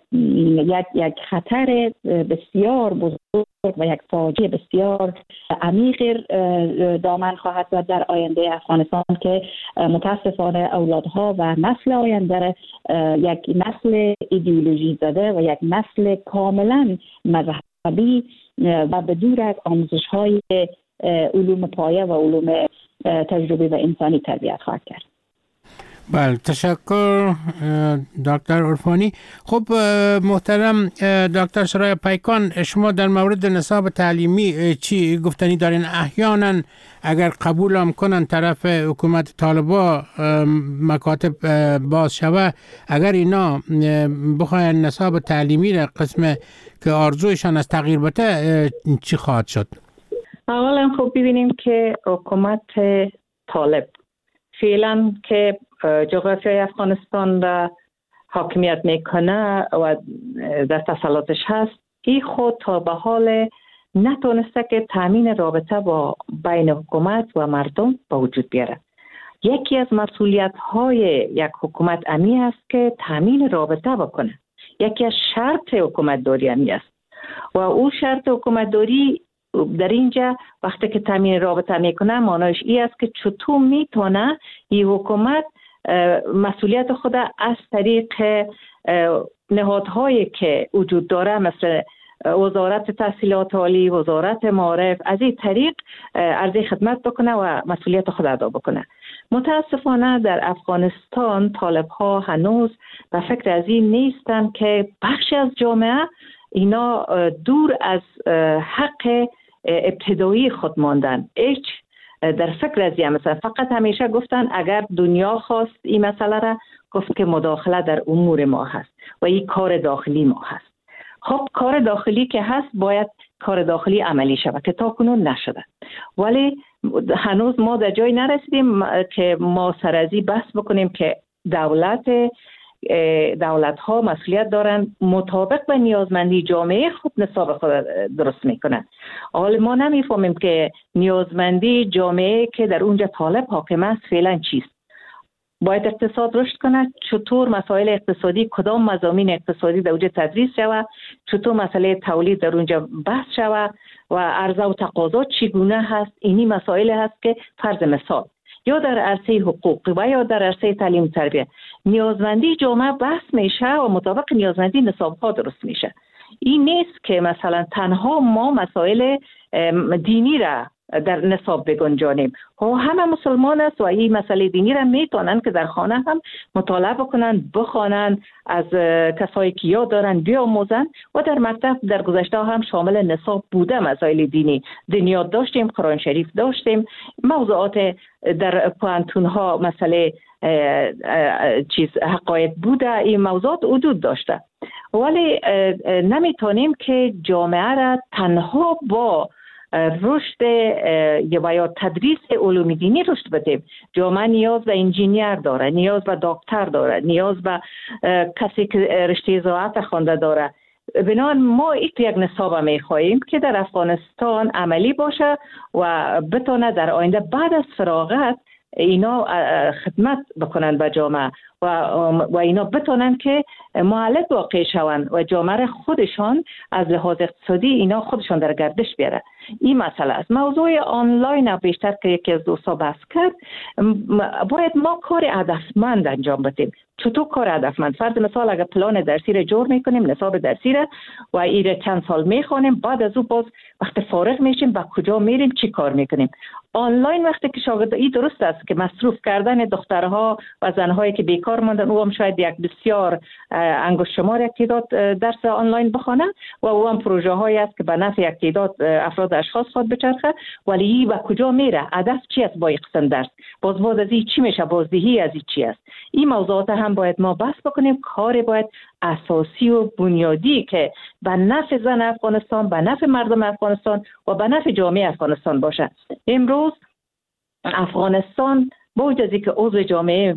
یک یک خطر بسیار بزرگ و یک فاجعه بسیار عمیق دامن خواهد زد در آینده افغانستان که متاسفانه اولادها و نسل آینده یک نسل ایدئولوژی زده و یک نسل کاملا مذهبی و بدور از آموزش‌های علوم پایه و علوم تجربی و انسانی تربیت خواهد کرد. بله، تشکر دکتر عرفانی. خب محترم دکتر سرای پیکان، شما در مورد نصاب تعلیمی چی گفتنی دارین؟ احیانا اگر قبول هم کنن طرف حکومت طالبا مکاتب باز شوه، اگر اینا بخواین نصاب تعلیمی را قسم که آرزویشان از تغییر بده، چی خواهد شد؟ اولا خب ببینیم که حکومت طالب فعلا که جغرافیای افغانستان را حاکمیت میکنه و در تسلطش هست، این خود تا به حال نتونسته که تامین رابطه با بین حکومت و مردم به وجود بیاره. یکی از مسئولیت های یک حکومت امی است که تامین رابطه بکنه. یکی از شرط حکومت داری امی است و او شرط حکومت داری در اینجا وقتی که تامین رابطه میکنه معنیش این است که چطور میتونه این حکومت مسئولیت خود از طریق نهادهایی که وجود داره مثل وزارت تحصیلات عالی، وزارت معارف، از این طریق عرضه خدمت بکنه و مسئولیت خود ادا بکنه. متاسفانه در افغانستان طالب ها هنوز به فکر از این نیستن که بخشی از جامعه اینا دور از حق ابتدایی خود ماندن. هیچ در فکر از این مثلا فقط همیشه گفتن اگر دنیا خواست این مسئله را، گفت که مداخله در امور ما هست و این کار داخلی ما هست. خب کار داخلی که هست باید کار داخلی عملی شود که تا کنون نشده، ولی هنوز ما در جای نرسیدیم که ما سرازی بحث بکنیم که دولت دولت ها مسئولیت دارن مطابق به نیازمندی جامعه خود نصاب خود درست میکنن. حالا ما نمیفهمیم که نیازمندی جامعه که در اونجا طالب حاکم است فعلا چیست. باید اقتصاد رشد کنه، چطور مسائل اقتصادی، کدام مضامین اقتصادی در اونجا تدریس شود، چطور مسئله تولید در اونجا بحث شود و عرضه و تقاضا چگونه هست. اینی مسائل هست که فرض مثال یا در عرصه حقوق و یا در عرصه تعلیم و تربیت نیازمندی جامعه بحث میشه و مطابق نیازمندی نصاب‌ها درست میشه. این نیست که مثلا تنها ما مسائل دینی را در نصاب بگنجانیم. ها همه مسلمان است و این مسئله دینی را میتونن که در خانه هم مطالعه بکنن، بخوانن، از کسایی که یاد دارن بیاموزن و در مکتب در گذشته هم شامل نصاب بوده. مسائل دینی دنیات داشتیم، قرآن شریف داشتیم، موضوعات در پوانتون ها مسئله چیز حقایق بوده، این موضوعات وجود داشته. ولی نمیتونیم که جامعه را تنها با رشد و یا تدریس علوم دینی رشد بدیم. جامعه نیاز به انجینیر داره، نیاز به دکتر داره، نیاز به کسی که رشته زراعت خوانده داره. بنابراین ما یک نصاب می‌خواهیم که در افغانستان عملی باشه و بتونه در آینده بعد از فراغت اینا خدمت بکنن به جامعه و و اینا بتونن که معلق واقع شون و جامعه خودشان از لحاظ اقتصادی اینا خودشان در گردش بیاره. این مسئله است. موضوع آنلاین بیشتر که یکی از دوستا بحث کرد، باید ما کار هدفمند انجام بدیم. چطور کار هدفمند؟ فرض مثال اگر پلان درسی را جور میکنیم، نصاب درسی را و این چند سال میخوانیم، بعد از او باز وقت فارغ میشیم با کجا میریم، چی کار میکنیم؟ آنلاین وقتی که شاگرد این درست است که مصروف کردن دخترها و زنهایی که بیکار ماندن، او هم شاید یک بسیار انگشت شمار یک تعداد درس آنلاین بخونه و او هم پروژه هایی است که به نفع یک تعداد افراد اشخاص خود بچرخه، ولی این به کجا میره؟ هدف چی است با این قسم درس؟ باز باز از این چی میشه؟ بازدهی از این چی است؟ این موضوعات هم باید ما بحث بکنیم. کار باید اساسی و بنیادی که به نفع زن افغانستان، به نفع مردم افغانستان و به نفع جامعه افغانستان باشه. امروز افغانستان با وجودی که عضو جامعه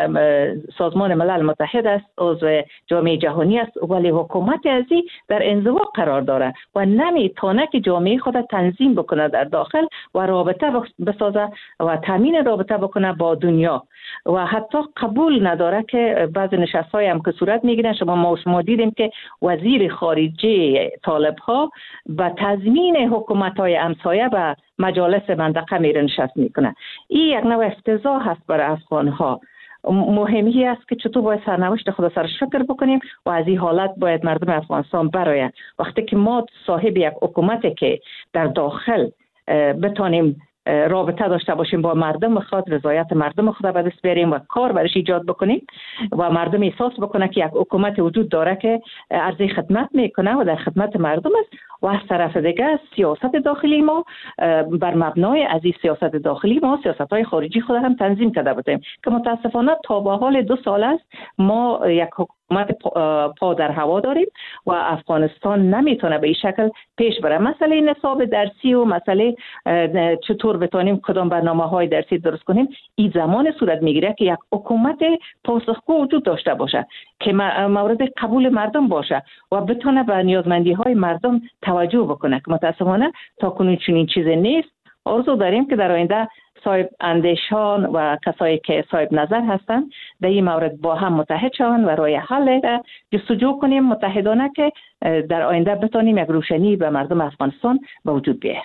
سازمان ملل متحد است، عضو جامعه جهانی است، ولی حکومت ازی در انزوا قرار داره و نمیتونه که جامعه خود تنظیم بکنه در داخل و رابطه بسازه و تامین رابطه بکنه با دنیا و حتی قبول نداره که بعض نشست‌های هم که صورت میگیرن. شما ما شما دیدیم که وزیر خارجه طالب ها به تضمین حکومت‌های همسایه به مجالس منطقه میره نشست میکنه. این یک نوع افتضاح هست برای افغان ها. مهمی است که چطور باید سرنوشت خود سر شکر بکنیم و از این حالت باید مردم افغانستان برآیند. وقتی که ما صاحب یک حکومت که در داخل بتانیم رابطه داشته باشیم با مردم خود، رضایت مردم خود به دست بیاریم و کار برش ایجاد بکنیم و مردم احساس بکنه که یک حکومت وجود داره که عرضه خدمت میکنه و در خدمت مردم است و از طرف دیگه سیاست داخلی ما بر مبنای از این سیاست داخلی ما سیاست‌های خارجی خود هم تنظیم کرده بودیم که متاسفانه تا به حال دو سال است ما یک حکومت پا در هوا داریم و افغانستان نمیتونه به این شکل پیش بره. مسئله نصاب درسی و مسئله چطور بتونیم کدام برنامه‌های درسی درست کنیم، این زمان صورت میگیره که یک حکومت پاسخگو وجود داشته باشه که مورد قبول مردم باشه و بتونه به نیازمندی‌های مردم توجه بکنه که متاسفانه تا کنون چنین چیزی نیست. آرزو داریم که در آینده صاحب اندیشان و کسایی که صاحب نظر هستند در این مورد با هم متحد شوند و راه حل جستجو کنیم متحدانه که در آینده بتونیم یک روشنی به مردم افغانستان به وجود بیاید.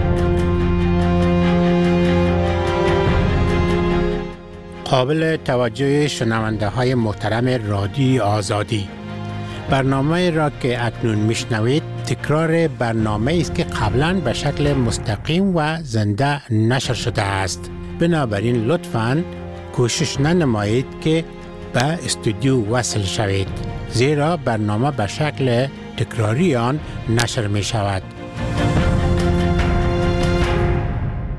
قابل توجه شنونده های محترم رادیو آزادی، برنامه را که اکنون میشنوید تکرار برنامه است که قبلا به شکل مستقیم و زنده نشر شده است. بنابراین لطفاً کوشش ننمایید که به استودیو وصل شوید، زیرا برنامه به شکل تکراری آن نشر می شود.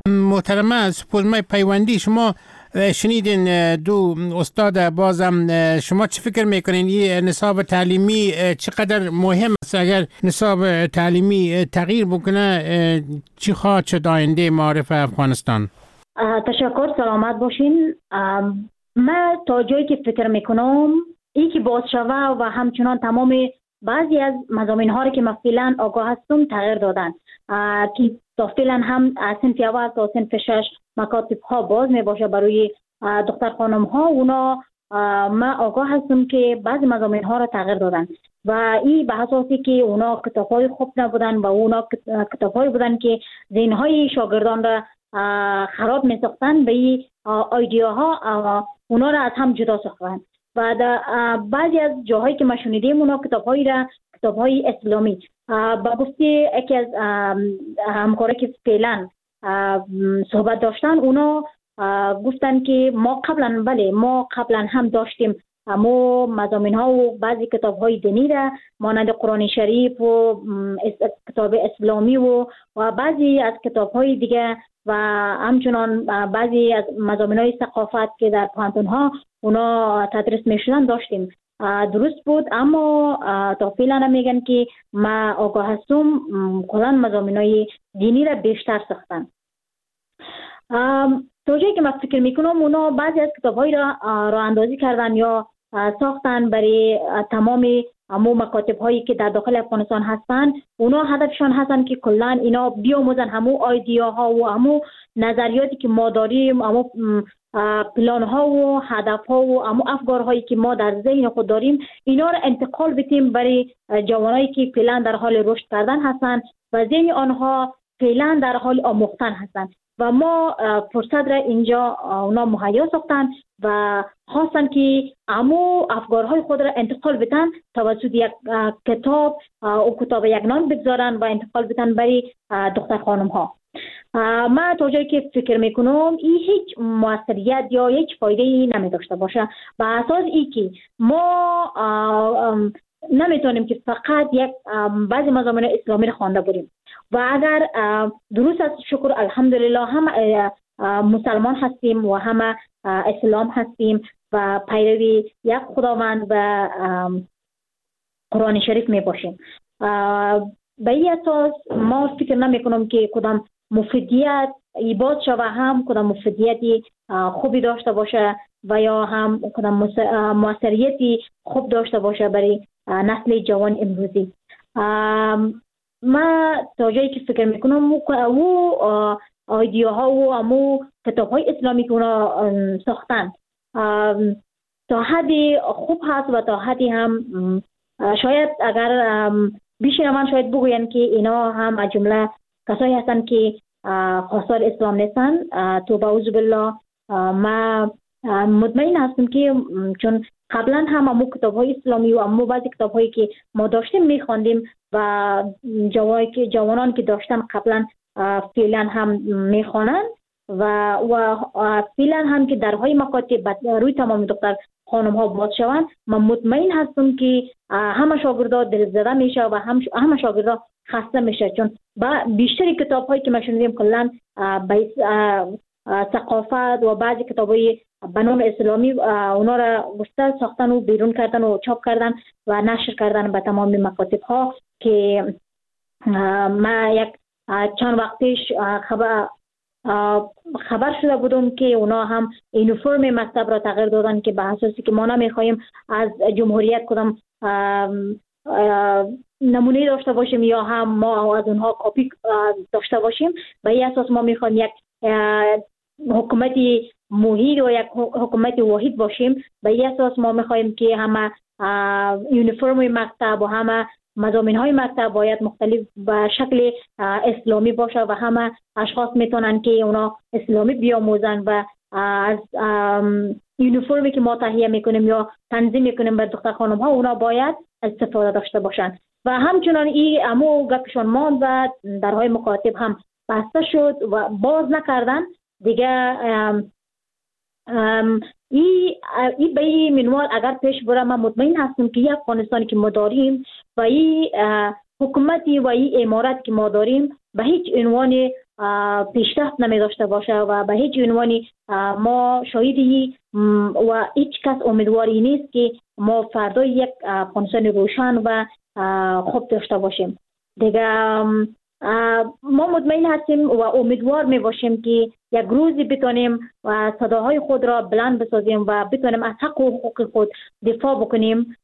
محترمه، سپوزمای پیوندی، شما شنیدین دو استاد، بازم شما چه فکر میکنین این نصاب تعلیمی چقدر مهم است؟ اگر نصاب تعلیمی تغییر بکنه چی خواهد شد آینده معارف افغانستان؟ تشکر، سلامت باشین. من تا جایی که فکر میکنم ای که باز شوه و همچنان تمام بعضی از مضامین ها که من فعلا آگاه هستم تغییر دادن که تا فعلا هم صنف اول تا صنف شش مکاتب ها باز می باشه برای دختر خانم ها. اونا من آگاه هستم که بعضی مضامین ها را تغییر دادن و این به اساسی که اونا کتاب های خوب نبودن و اونا کتاب های بودن که ذهن های شاگردان را خراب می ساختن. به این ایدیاها اونا را از هم جدا ساختن و بعضی از جاهایی که ما شنیدیم اونا کتاب‌هایی را کتاب‌های اسلامی با گفته یکی از همکارایی که فعلا صحبت داشتن، اونا گفتن که ما قبلا بله ما قبلا هم داشتیم اما مضامین ها و بعضی کتاب های دینی را مانند قرآن شریف و کتاب اسلامی و و بعضی از کتاب های دیگه و همچنان بعضی از مضامین های ثقافت که در پانتون ها اونا تدریس می شدن داشتیم. درست بود، اما تا فعلا میگن که ما آگاه هستم کلا مضامین های دینی را بیشتر ساختن. تا جایی که من فکر میکنم اونا بعضی از کتاب های را راه اندازی کردن یا ساختن برای تمام امو مکاتب هایی که در داخل افغانستان هستن. اونا هدفشان هستن که کلا اینا بیاموزن همو ایدیا ها و همو نظریاتی که ما داریم، همو پلان ها و هدف ها و همو افکار هایی که ما در ذهن خود داریم، اینا را انتقال بدیم برای جوانایی که فعلا در حال رشد کردن هستن و ذهن آنها فعلا در حال آموختن هستن و ما فرصت را اینجا اونا مهیا ساختن و خواستن که امو افکارهای خود را انتقال بدن توسط یک کتاب و کتاب یک نام بگذارن و انتقال بدن برای دختر خانم ها. من تا جایی که فکر میکنم این هیچ موثریت یا هیچ فایده نمی داشته باشه، به اساس ای که ما نمیتونیم که فقط یک بعضی مضامین اسلامی رو خوانده بریم و اگر درست است شکر الحمدلله هم مسلمان هستیم و هم اسلام هستیم و پیروی یک خداوند و قرآن شریف می باشیم. به این اساس ما فکر نمی کنم که کدام مفیدیت ایباد شود هم کدام مفیدیتی خوبی داشته باشه و یا هم کدام موثریتی خوب داشته باشه برای نسل جوان امروزی. ما تا جایی که فکر میکنم او ایدیاها و امو کتاب های اسلامی که اونا ساختن تا حدی خوب هست و تا حدی هم شاید اگر بیشتر من شاید بگوین که اینا هم از جمله کسایی هستن که خواستار اسلام نیستن. توبه اعوذ بالله. ما مطمئن هستم که چون قبلا هم امو کتاب های اسلامی و امو بعضی کتاب هایی که ما داشتیم میخواندیم و جوانان که داشتن قبلا فعلا هم میخوانن و و فعلا هم که درهای مکاتب روی تمام دختر خانم ها باز شوند. من مطمئن هستم که همه شاگردا دلزده میشه و هم همه شاگردا خسته میشه، چون بیشتری کتاب هایی که ما شنیدیم کلا ثقافت و بعضی کتاب های به نام اسلامی اونا را گسته ساختن و بیرون کردن و چاپ کردن و نشر کردن به تمام مکاتب ها که ما یک چند وقت پیش خبر خبر شده بودم که اونا هم یونیفرم مکتب را تغییر دادن که به اساسی که ما نمیخوایم از جمهوریت کدام نمونه داشته باشیم یا هم ما از اونها کپی داشته باشیم. به این اساس ما میخوایم یک حکومتی موحد و یک حکومت واحد باشیم. به این اساس ما میخوایم که همه یونیفرم مکتب و همه مضامین های مکتب باید مختلف به شکل اسلامی باشه و همه اشخاص میتونن که اونا اسلامی بیاموزن و از یونیفرمی که ما تهیه میکنیم یا تنظیم میکنیم بر دختر خانم ها اونا باید استفاده داشته باشن. و همچنان این امو گپشان ماند و درهای مکاتب هم بسته شد و باز نکردن دیگه. ام ام ای ای به این منوال اگر پیش بره من مطمئن هستم که این افغانستانی که ما داریم و این حکومتی و این امارت که ما داریم به هیچ عنوان پیشرفت نمی داشته باشه و به هیچ عنوانی ما شاهدی و هیچ کس امیدواری نیست که ما فردا یک افغانستان روشن و خوب داشته باشیم. دیگه ما مطمئن هستیم و امیدوار می باشیم که یک روزی بتونیم و صداهای خود را بلند بسازیم و بتونیم از حق و حقوق خود دفاع بکنیم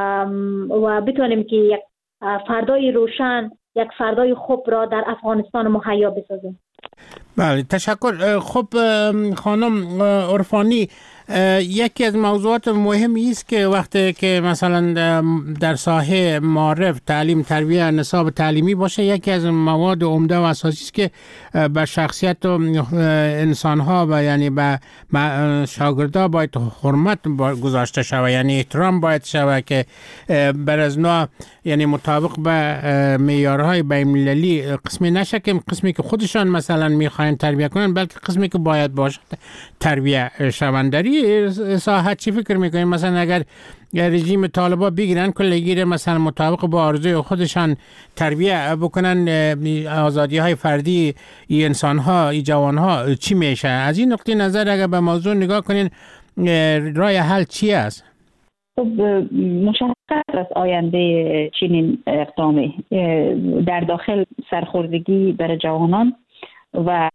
و بتونیم که یک فردای روشن، یک فردای خوب را در افغانستان مهیا بسازیم. بله، تشکر. خب خانم عرفانی، یکی از موضوعات مهمی است که وقتی که مثلا در ساحه معارف، تعلیم، تربیت، نصاب تعلیمی باشه، یکی از مواد عمده و اساسی است که به شخصیت انسان‌ها و یعنی به شاگردها باید حرمت گذاشته شود، یعنی احترام باید شود که بر از نوع یعنی مطابق به معیارهای بین‌المللی قسمی نشه که قسمی که خودشان مثلا میخواین تربیت کنن، بلکه قسمی که باید باشه تربیت شوند. در این ساحت چی فکر میکنین؟ مثلا اگر رژیم طالبا بگیرن کلگیر مثلا مطابق با آرزوی خودشان تربیت بکنن آزادی های فردی ای انسان ها، ای جوان ها، چی میشه؟ از این نقطه نظر اگر به موضوع نگاه کنین، راه حل چی است؟ خب مشخص از آینده چنین اقدامی در داخل سرخوردگی بر جوانان و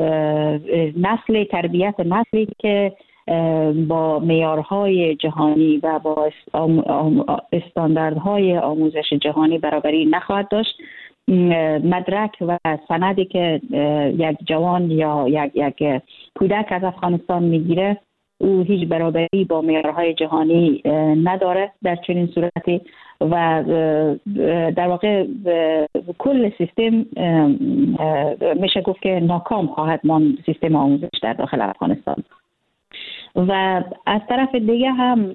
نسل تربیت نسلی که با معیارهای جهانی و با استانداردهای آموزش جهانی برابری نخواهد داشت. مدرک و سندی که یک جوان یا یک یک کودک از افغانستان میگیره، او هیچ برابری با معیارهای جهانی نداره در چنین صورتی و در واقع کل سیستم میشه گفت که ناکام خواهد ماند، سیستم آموزش در داخل افغانستان. و از طرف دیگه هم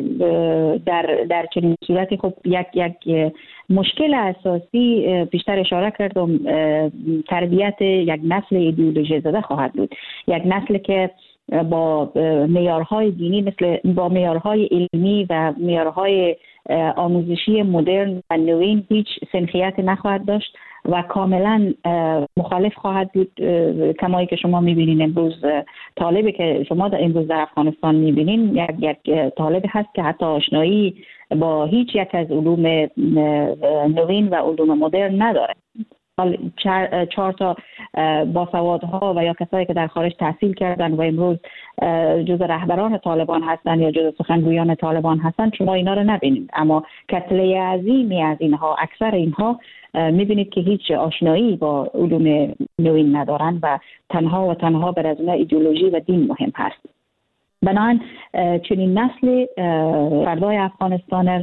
در در چنین صورتی خب یک یک مشکل اساسی بیشتر اشاره کردم، تربیت یک نسل ایدئولوژی زده خواهد بود، یک نسل که با معیارهای دینی مثل با معیارهای علمی و معیارهای آموزشی مدرن و نوین هیچ سنخیت نخواهد داشت و کاملا مخالف خواهد بود. کمایی که شما میبینین امروز طالبی که شما در امروز در افغانستان میبینین یک یک طالب هست که حتی آشنایی با هیچ یک از علوم نوین و علوم مدرن نداره. چهار, چهار تا باسوادها و یا کسایی که در خارج تحصیل کردن و امروز جزء رهبران طالبان هستن یا جزء سخنگویان طالبان هستن، شما اینا رو نبینید، اما کتله عظیمی از اینها، اکثر اینها میبینید که هیچ آشنایی با علوم نوین ندارن و تنها و تنها بر از اون ایدئولوژی و دین مهم هست. بنابراین چنین نسل فردای افغانستان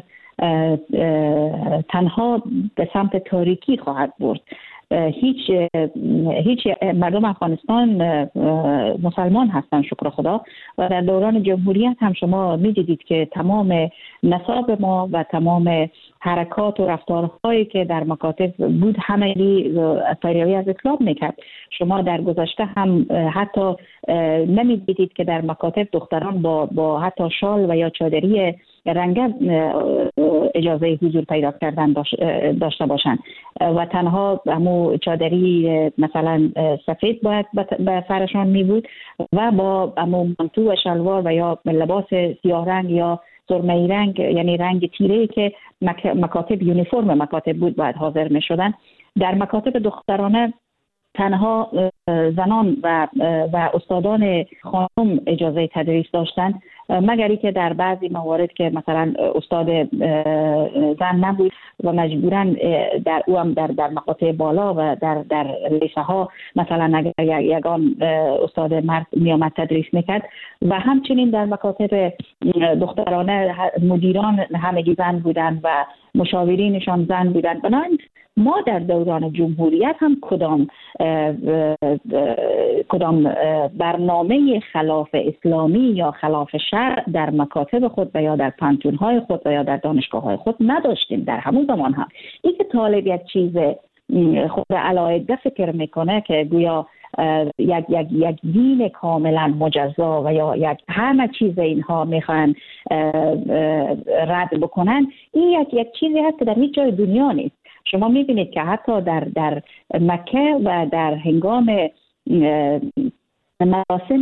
تنها به سمت تاریکی خواهد برد. هیچ هیچ مردم افغانستان مسلمان هستند شکر خدا و در دوران جمهوریت هم شما می‌دیدید که تمام نصاب ما و تمام حرکات و رفتارهایی که در مکاتب بود همگی پیروی از اسلام میکرد. شما در گذشته هم حتی نمی‌دیدید که در مکاتب دختران با با حتی شال و یا چادری رنگه اجازه حضور پیدا کردن داشته باشند و تنها همو چادری مثلا سفید باید به سرشان می بود و با همو مانتو و شلوار و یا لباس سیاه رنگ یا سرمه‌ای رنگ، یعنی رنگ تیره‌ای که مکاتب یونیفرم مکاتب بود، باید حاضر می شدن. در مکاتب دخترانه تنها زنان و و استادان خانم اجازه تدریس داشتن، مگر اینکه در بعضی موارد که مثلا استاد زن نبود و مجبوراً در او هم در در مقاطع بالا و در در لیسه ها مثلا اگر یگان استاد مرد میامد تدریس میکرد و همچنین در مکاتب دخترانه مدیران همگی زن بودن و مشاورینشان زن بودن. بنابراین ما در دوران جمهوریت هم کدام کدام برنامه خلاف اسلامی یا خلاف شرع در مکاتب خود و یا در پانتون‌های خود و یا در دانشگاه‌های خود نداشتیم. در همون زمان هم این که طالب یک چیز خود علاهده فکر میکنه که گویا یک یک یک دین کاملا مجزا و یا یک همه چیز اینها میخوان رد بکنن، این یک یک چیزی هست که در هیچ جای دنیا نیست. شما میبینید که حتی در در مکه و در هنگام مراسم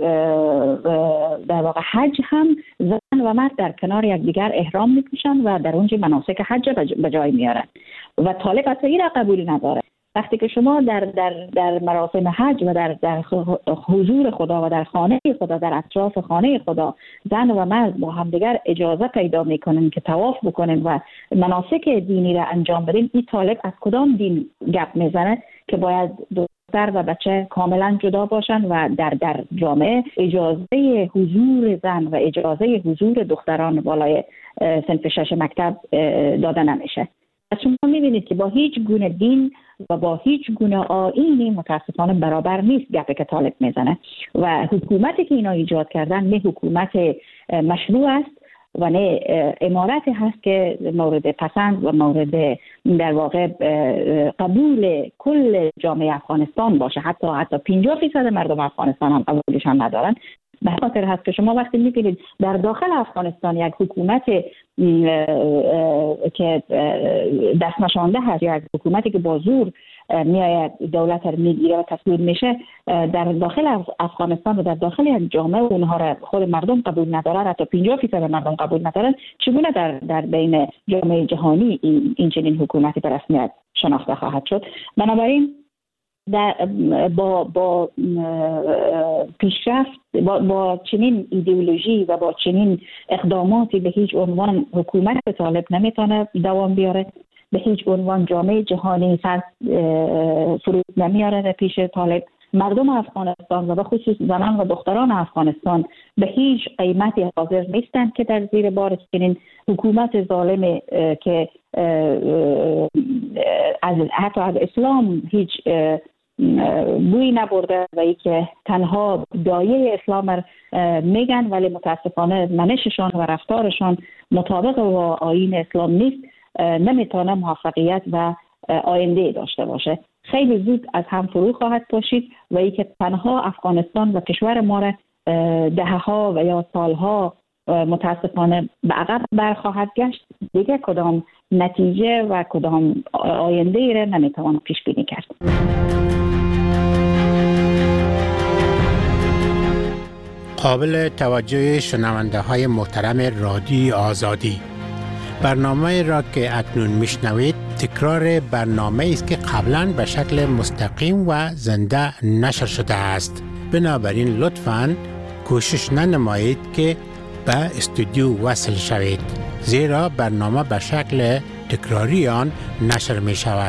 در واقع حج هم زن و مرد در کنار یکدیگر احرام میپوشن و در اونجا مناسک حج به جای میارن و طالب اصلا این را قبول نداره. وقتی که شما در در در مراسم حج و در در حضور خدا و در خانه خدا، در اطراف خانه خدا، زن و مرد با همدیگر اجازه پیدا میکنن که طواف بکنن و مناسک دینی را انجام بدن، این طالب از کدام دین گپ میزنه که باید دختر و بچه کاملا جدا باشن و در در جامعه اجازه حضور زن و اجازه حضور دختران بالای صنف شش مکتب داده نمیشه. از شما میبینید که با هیچ گونه دین و با هیچ گونه آیینی متاسفانه برابر نیست گپی که طالب میزنه و حکومتی که اینا ایجاد کردن نه حکومت مشروع است و نه امارتی هست که مورد پسند و مورد در واقع قبول کل جامعه افغانستان باشه. حتی حتی پنجاه درصد مردم افغانستان هم قبولشان ندارن. به خاطر هست که شما وقتی میبینید در داخل افغانستان یک حکومت که دست نشانده هست یا یک حکومتی که با زور میآید دولت رو میگیره و تسلیم میشه، در داخل افغانستان و در داخل یک جامعه اونها را خود مردم قبول ندارن، حتی پنجاه درصد مردم قبول ندارن، چگونه در در بین جامعه جهانی این, این چنین حکومتی به رسمیت شناخته خواهد شد؟ بنابراین در با با پیشرفت با, با چنین ایدئولوژی و با چنین اقداماتی به هیچ عنوان حکومت طالب نمیتونه دوام بیاره، به هیچ عنوان جامعه جهانی سر فرود نمیاره در پیش طالب. مردم افغانستان و به خصوص زنان و دختران افغانستان به هیچ قیمتی حاضر نیستند که در زیر بار چنین حکومت ظالم که از حتی از اسلام هیچ بوی نبرده و ای که تنها دایه اسلام میگن ولی متاسفانه منششان و رفتارشان مطابق با آیین اسلام نیست، نمیتونه موفقیت و آینده داشته باشه. خیلی زود از هم فرو خواهد پاشید و ای که تنها افغانستان و کشور ما را دهها و یا سالها متاسفانه به عقب برخواهد گشت. دیگه کدام نتیجه و کدام آینده را نمیتوان پیش بینی کرد. قابل توجه شنونده های محترم رادیوی آزادی، برنامه را که اکنون میشنوید تکرار برنامه است که قبلا به شکل مستقیم و زنده نشر شده است. بنابراین لطفاً کوشش ننمایید که به استودیو وصل شوید، زیرا برنامه به شکل تکراری آن نشر می شود.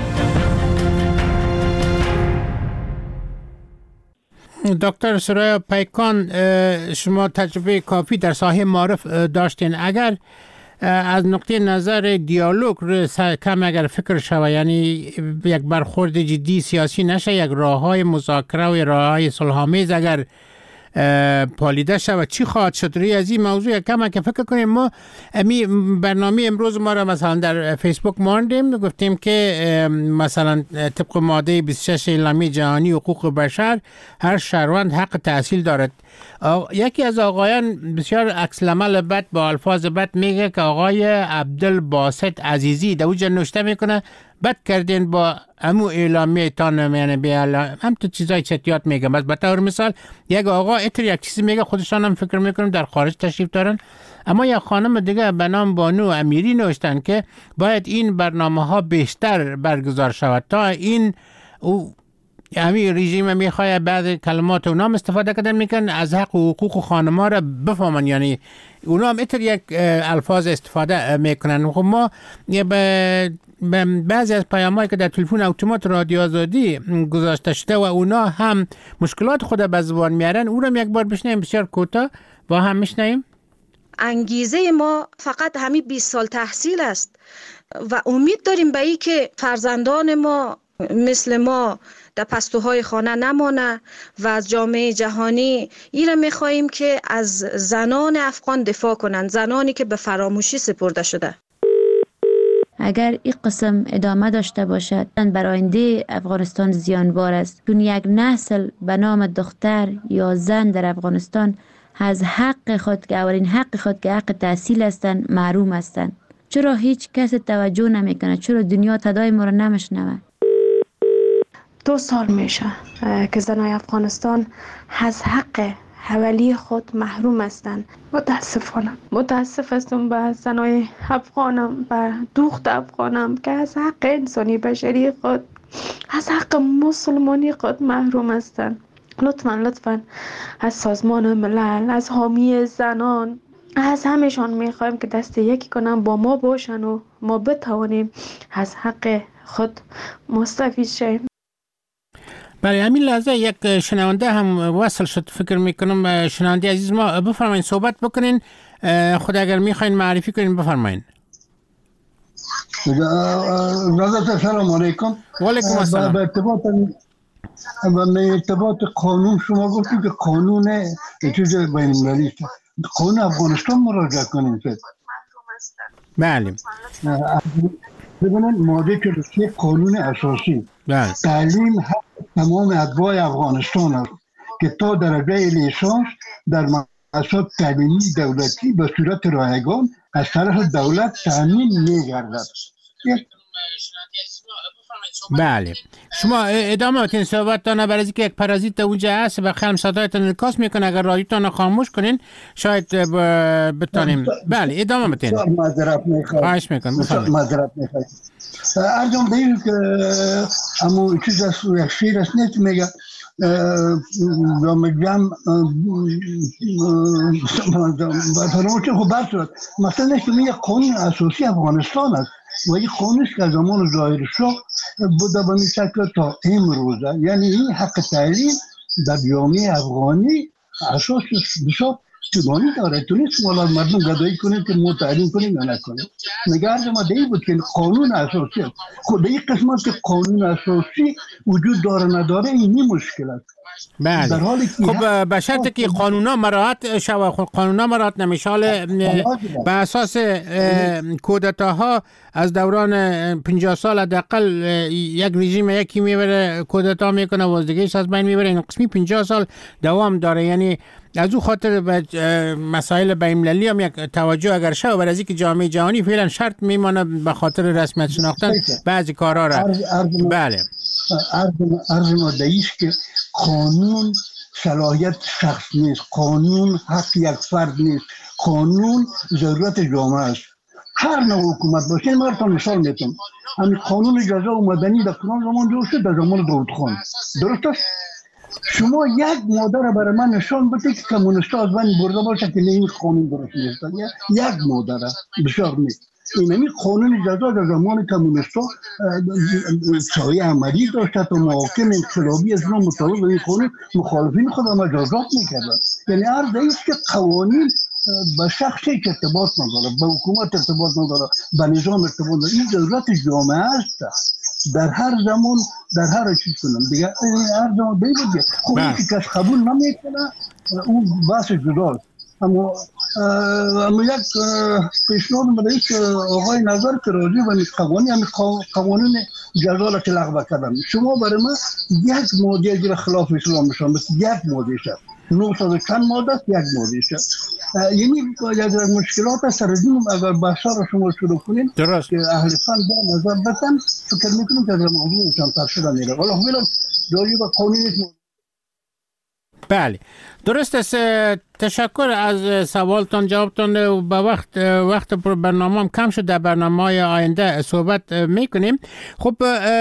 دکتر سرایا پیکان، شما تجربه کافی در ساحه معارف داشتین. اگر از نقطه نظر دیالوگ رو کم اگر فکر شود، یعنی یک برخورد جدی سیاسی نشه، یک راه های مذاکره و راه های صلح‌آمیز اگر پالیده شود، چی خواهد شد؟ روی از این موضوع کم که فکر کنیم. ما امی برنامه امروز ما را مثلا در فیسبوک ماندیم، گفتیم که مثلا طبق ماده بیست و شش اعلامیه جهانی حقوق بشر هر شهروند حق تحصیل دارد. یکی از آقایان بسیار عکس العمل بد با الفاظ بد میگه که آقای عبدالباسط عزیزی در اوجه نوشته میکنه بد کردین با همو اعلامیه تان، یعنی به هم تو چیزای چتیات میگم. بس به طور مثال یک آقا اتر یک چیزی میگه، خودشان هم فکر میکنم در خارج تشریف دارن. اما یک خانم دیگه به نام بانو امیری نوشتن که باید این برنامه ها بیشتر برگزار شود تا این او همین رژیم میخواه بعض کلمات اونا هم استفاده کردن میکن از حق و حقوق خانما را بفهمن، یعنی اونا هم اتر یک الفاظ استفاده میکنن. خب ما به بعضی از پیامایی که در تلفن اتومات رادیو آزادی گذاشته شده و اونا هم مشکلات خود به زبان میارن، او را یک بار بشنیم بسیار کوتاه با هم میشنیم. انگیزه ما فقط همین بیست سال تحصیل است و امید داریم به این که فرزندان ما مثل ما در پستوهای خانه نمانه و از جامعه جهانی ایره میخواییم که از زنان افغان دفاع کنند، زنانی که به فراموشی سپرده شده. اگر این قسم ادامه داشته باشد بر آینده افغانستان زیانبار است، چون یک نسل به نام دختر یا زن در افغانستان از حق خود که اولین حق خود که حق تحصیل هستند محروم هستند. چرا هیچ کس توجه نمیکنه؟ چرا دنیا تدای ما را نمیشنوه؟ دو سال میشه که زنای افغانستان از حق حوالی خود محروم هستند. متاسفانه متاسف هستم به زنای افغانم، به دوخت افغانم که از حق انسانی بشری خود، از حق مسلمانی خود محروم هستند. لطفاً لطفاً از سازمان ملل، از حامی زنان، از همشان میخوایم که دست یکی کنن با ما باشن و ما بتوانیم از حق خود مستفید شیم. بله، همین لحظه یک شنونده هم وصل شد، فکر میکنم. شنونده عزیز ما بفرمایید، صحبت بکنین. خود اگر میخواین معرفی کنین بفرمایید. نظرت سلام علیکم. و علیکم السلام. به ارتباط به ارتباط قانون شما گفتید که قانون چیز بین المللی است. قانون افغانستان مراجعه کنیم. بله. ببینید ماده چهل و سه قانون اساسی بله. تعلیم حق تمام اتباع افغانستان است که تا درجه لیسانس در مؤسسات تعلیمی دولتی به صورت رایگان از طرف دولت تامین می‌گردد. بله، شما ادامه بدین صحبتتان. برای اینکه یک پرازیت اونجا هست و خیلی صدایتان انعکاس میکنه، اگر رادیوتان خاموش کنین شاید بتونیم. بله ادامه بدین. معذرت میخوام. خواهش میکنم. معذرت میخوام. ارجم بگیم که اما چیز از یک شیر است نیست میگه و میگم با فراموش خبر شد مثلا نیست که میگه قانون اساسی افغانستان است و این قانون که از زمان ظاهر شاه بوده به شکل تا امروزه. یعنی این حق تعلیم در جامعه افغانی اساس بسیار چگانی داره. تو نیست مالا مردم گدایی کنید که ما تعلیم کنیم یا نکنیم. نگرد ما دیگه بود که قانون اساسی است. خود این قسمت که قانون اساسی وجود داره نداره اینی مشکل است. بله. خب به شرطی که قانونا مراعات شوه. قانونا مراعات نمیشه. حال به اساس کودتاها از دوران پنجاه سال حداقل یک رژیم یکی میبره کودتا میکنه و دیگه‌اش از بین میبره. این قسمی پنجاه سال دوام داره. یعنی از او خاطر به مسائل بین‌المللی هم یک توجه اگر شود برای اینکه جامعه جهانی فعلا شرط میمانه به خاطر رسمیت شناختن بعضی کارها را. بله. عرض ماده‌ایست که قانون صلاحیت شخص نیست، قانون حق یک فرد نیست، قانون ضرورت جامعه است. هر نوع حکومت باشه. من براتون مثال میتونم. همین قانون جزا و مدنی در کدام زمان جور شد؟ در زمان داود خان. درست است؟ شما یک ماده را برای من نشان بده که کمونیستا از من برده باشه که این قانون درست نیست. یک ماده را بسیار نیست. این قانون جزا در زمان کمونیستا سایه عملی داشته تا محاکم انقلابی از اون مطابق به این قانون مخالفین خود هم مجازات میکردن. یعنی عرض است که قوانین به شخص ارتباط نداره، به حکومت ارتباط نداره، به نظام ارتباط نداره. این ضرورت جامعه است. در هر زمان در هر چیز کنم دیگه هر زمان بگید خب این که کس قبول نمیکنه اون بحث جداست. اما اما یک پیشنهاد میده که آقای نظر که راجع به قوانین همین قوانین جزا را که لغو کردن شما برای من یک ماده را خلاف اسلام نشان بدید. یک ماده شد نهصد چند ماده است یک ماده شد. یعنی یک مشکلات است. سرزیم اگر بحثا را شما شروع کنیم درست که اهل فن با نظر بدن فکر میکنیم که در موضوع کمتر شده میره. حالا خیلی راجع به قانون بله درست است. تشکر از سوالتان جوابتان. به وقت وقت برنامه هم کم شد، در برنامه آینده صحبت میکنیم. خب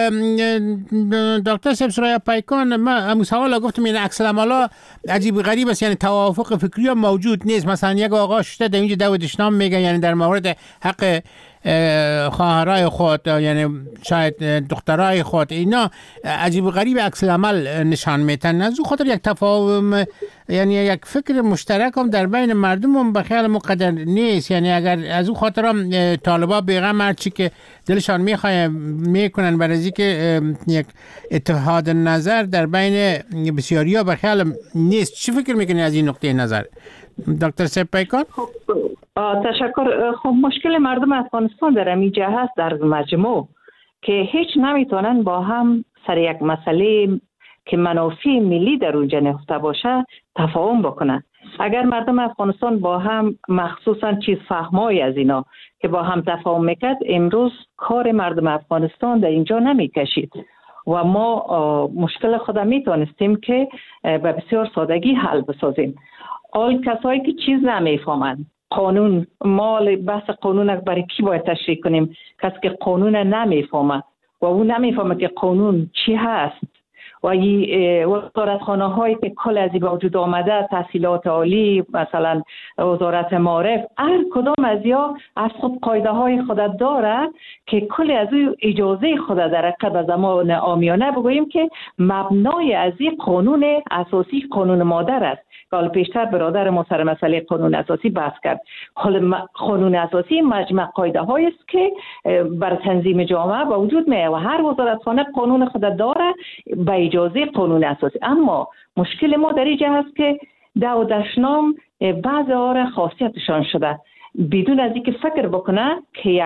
دکتر صاحب سرای پیکان، من همون سوال گفتم این عکس العملا عجیب غریب است. یعنی توافق فکری هم موجود نیست. مثلا یک آقا شده در اینجا دو دشنام میگه یعنی در مورد حق خواهرای خود یعنی شاید دخترای خود اینا عجیب غریب عکس العمل نشان میتن. از او خاطر یک تفاهم یعنی یک فکر مشترک هم در بین مردم هم به خیال مقدر نیست. یعنی اگر از او خاطر هم طالبا بیغم هرچی که دلشان میخواه میکنن برای از که یک اتحاد نظر در بین بسیاری ها به خیال نیست. چی فکر میکنی از این نقطه نظر دکتر صاحب پیکان؟ تشکر. خب مشکل مردم افغانستان در این جهت است در مجموع که هیچ نمیتونن با هم سر یک مسئله که منافع ملی در اونجا نهفته باشه تفاهم بکنه. اگر مردم افغانستان با هم مخصوصا چیز فهمای از اینا که با هم تفاهم میکرد، امروز کار مردم افغانستان در اینجا نمیکشید و ما مشکل خود میتونستیم که به بسیار سادگی حل بسازیم. آل کسایی که چیز نمیفهمند، قانون، ما بحث قانون برای کی باید تشریح کنیم؟ کسی که قانون نمیفهمه و اون نمیفهمه که قانون چی هست و وزارتخانه هایی که کل از این وجود آمده، تحصیلات عالی، مثلا وزارت معارف، هر کدام از یا از خود قاعده های خود داره که کل از او اجازه خود در به زمان عامیانه بگوییم که مبنای از این قانون اساسی قانون مادر است. حالا پیشتر برادر ما سر مسئله قانون اساسی بحث کرد. حالا قانون اساسی مجمع قاعده هایی است که بر تنظیم جامعه به وجود میاد و هر وزارتخانه قانون خود داره به اجازه قانون اساسی. اما مشکل ما در اینجا هست که دو دشنام بعضی آره خاصیتشان شده بدون از اینکه فکر بکنه که یک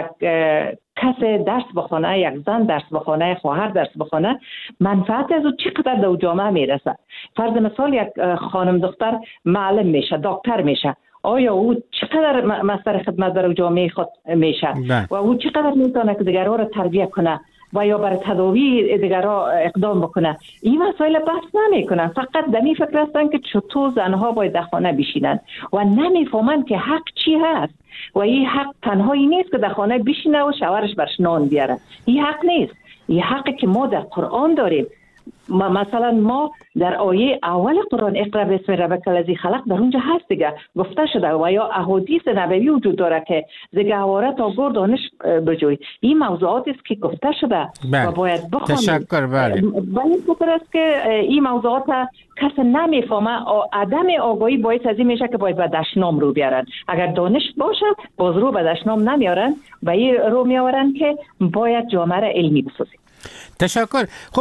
کس درس بخونه، یک زن درس بخونه، خواهر درس بخونه، منفعت از او چقدر در جامعه میرسه. فرض مثال یک خانم دختر معلم میشه، دکتر میشه، آیا او چقدر مصدر خدمت برای جامعه خود میشه و او چقدر میتونه که دیگرها را تربیت کنه و یا برای تداوی دیگرها اقدام بکنه. این مسائل بحث نمی کنن، فقط دمی فکر هستن که چطور زنها باید در خانه بشینن و نمیفهمن که حق چی هست و این حق تنهایی نیست که در خانه بشینه و شوهرش برش نان بیاره. این حق نیست، این حقی که ما در قرآن داریم. مثلا ما در آیه اول قرآن اقرا بسم ربک الذی خلق در اونجا هست دیگه گفته شده و یا احادیث نبوی وجود داره که زگواره تا گور دانش بجوی. این موضوعاتی است که گفته شده و باید بخوانیم. تشکر. بله ولی خاطر است که این موضوعات کس نمیفهمه، عدم آگاهی باعث از این میشه که باید به دشنام رو بیارن. اگر دانش باشه باز رو به دشنام نمیارن و این رو میارن که باید جامعه را علمی بسازیم. تشکر. خب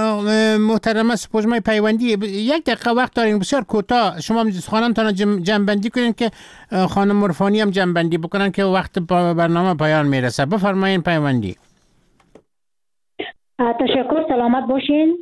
محترم سپوږمۍ پیوندی، یک دقیقه وقت دارین، بسیار کوتاه شما سخنانتان جمع بندی کنین که خانم عرفانی هم جمع بندی بکنن که وقت برنامه پایان میرسه. بفرمایین پیوندی. تشکر، سلامت باشین.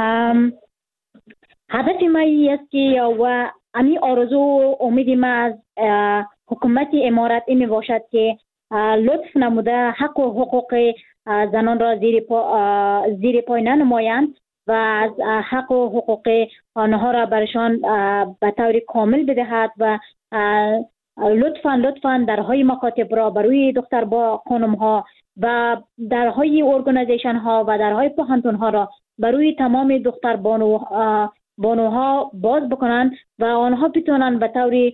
هدف ما است که و امی آرزو و امید ما از حکومت امارات این می باشد که لطف نموده حق و حقوق زنان را زیر پا زیر پای ننمایند و از حق و حقوق آنها را برشان به طور کامل بدهد و لطفاً لطفاً درهای مکاتب را بروی دختر با خانم ها و درهای ارگانیزیشن ها و درهای پوهنتون ها را بروی تمام دختر بانو بانوها باز بکنند و آنها بتونن به طور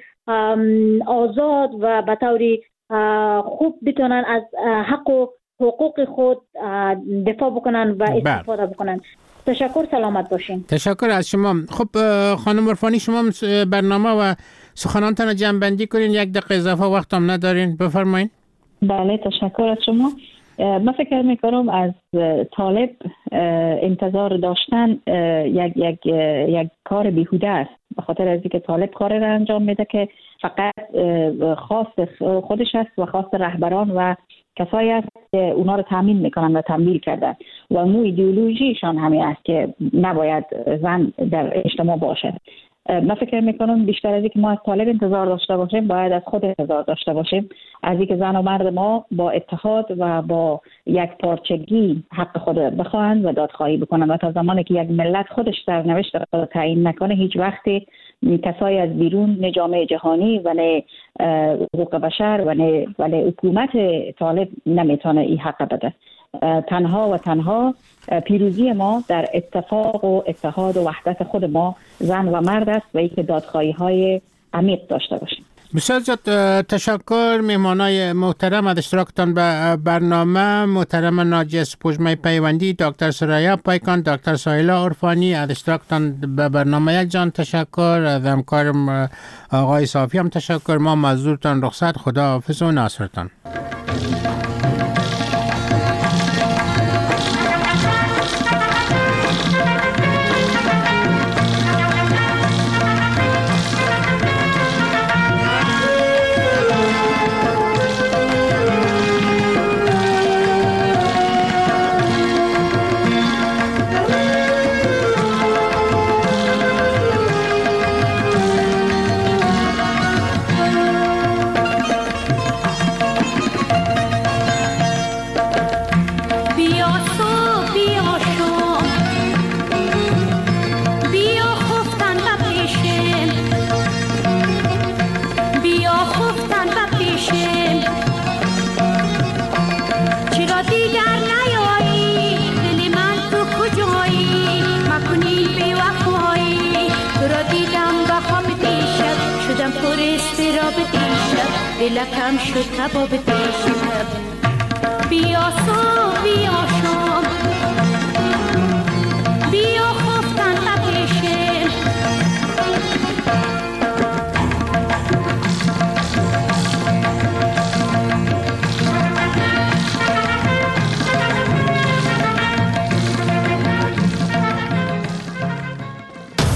آزاد و به طور خوب بتونن از حق و حقوق خود دفاع بکنن و استفاده بکنن. تشکر، سلامت باشین. تشکر از شما. خب خانم عرفانی، شما برنامه و سخنانتان رو جمع بندی کنین، یک دقیقه اضافه وقت هم ندارین، بفرمایین. بله تشکر از شما. من فکر میکنم از طالب انتظار داشتن یک یک یک کار بیهوده است، به خاطر از اینکه طالب کار را انجام میده که فقط خاص خودش است و خاص رهبران و کسایی است که اونا رو تامین میکنن و تمویل کردن و مو ایدئولوژیشان همین است که نباید زن در اجتماع باشد. من فکر میکنم بیشتر از اینکه ما از طالب انتظار داشته باشیم باید از خود انتظار داشته باشیم، از اینکه زن و مرد ما با اتحاد و با یک پارچگی حق خود بخواهند و دادخواهی بکنند و تا زمانی که یک ملت خودش سرنوشت خود تعیین نکنه هیچ وقتی کسایی از بیرون، نه جامعه جهانی و نه حقوق بشر و نه ولی حکومت طالب نمیتونه این حق بده. تنها و تنها پیروزی ما در اتفاق و اتحاد و وحدت خود ما زن و مرد است و اینکه دادخواهی های عمیق داشته باشیم. بسیار زیاد تشکر مهمانای محترم از اشتراکتان به برنامه. محترم ناجیه سپوږمۍ پیوندی، دکتر سریا پایکان، دکتر سایلا عرفانی از اشتراکتان به برنامه. یک جان تشکر از همکارم آقای صافی هم تشکر. ما مزدورتان رخصت، خدا حافظ و ناصرتان. بلکم شد کباب تشنه بیا سو بیا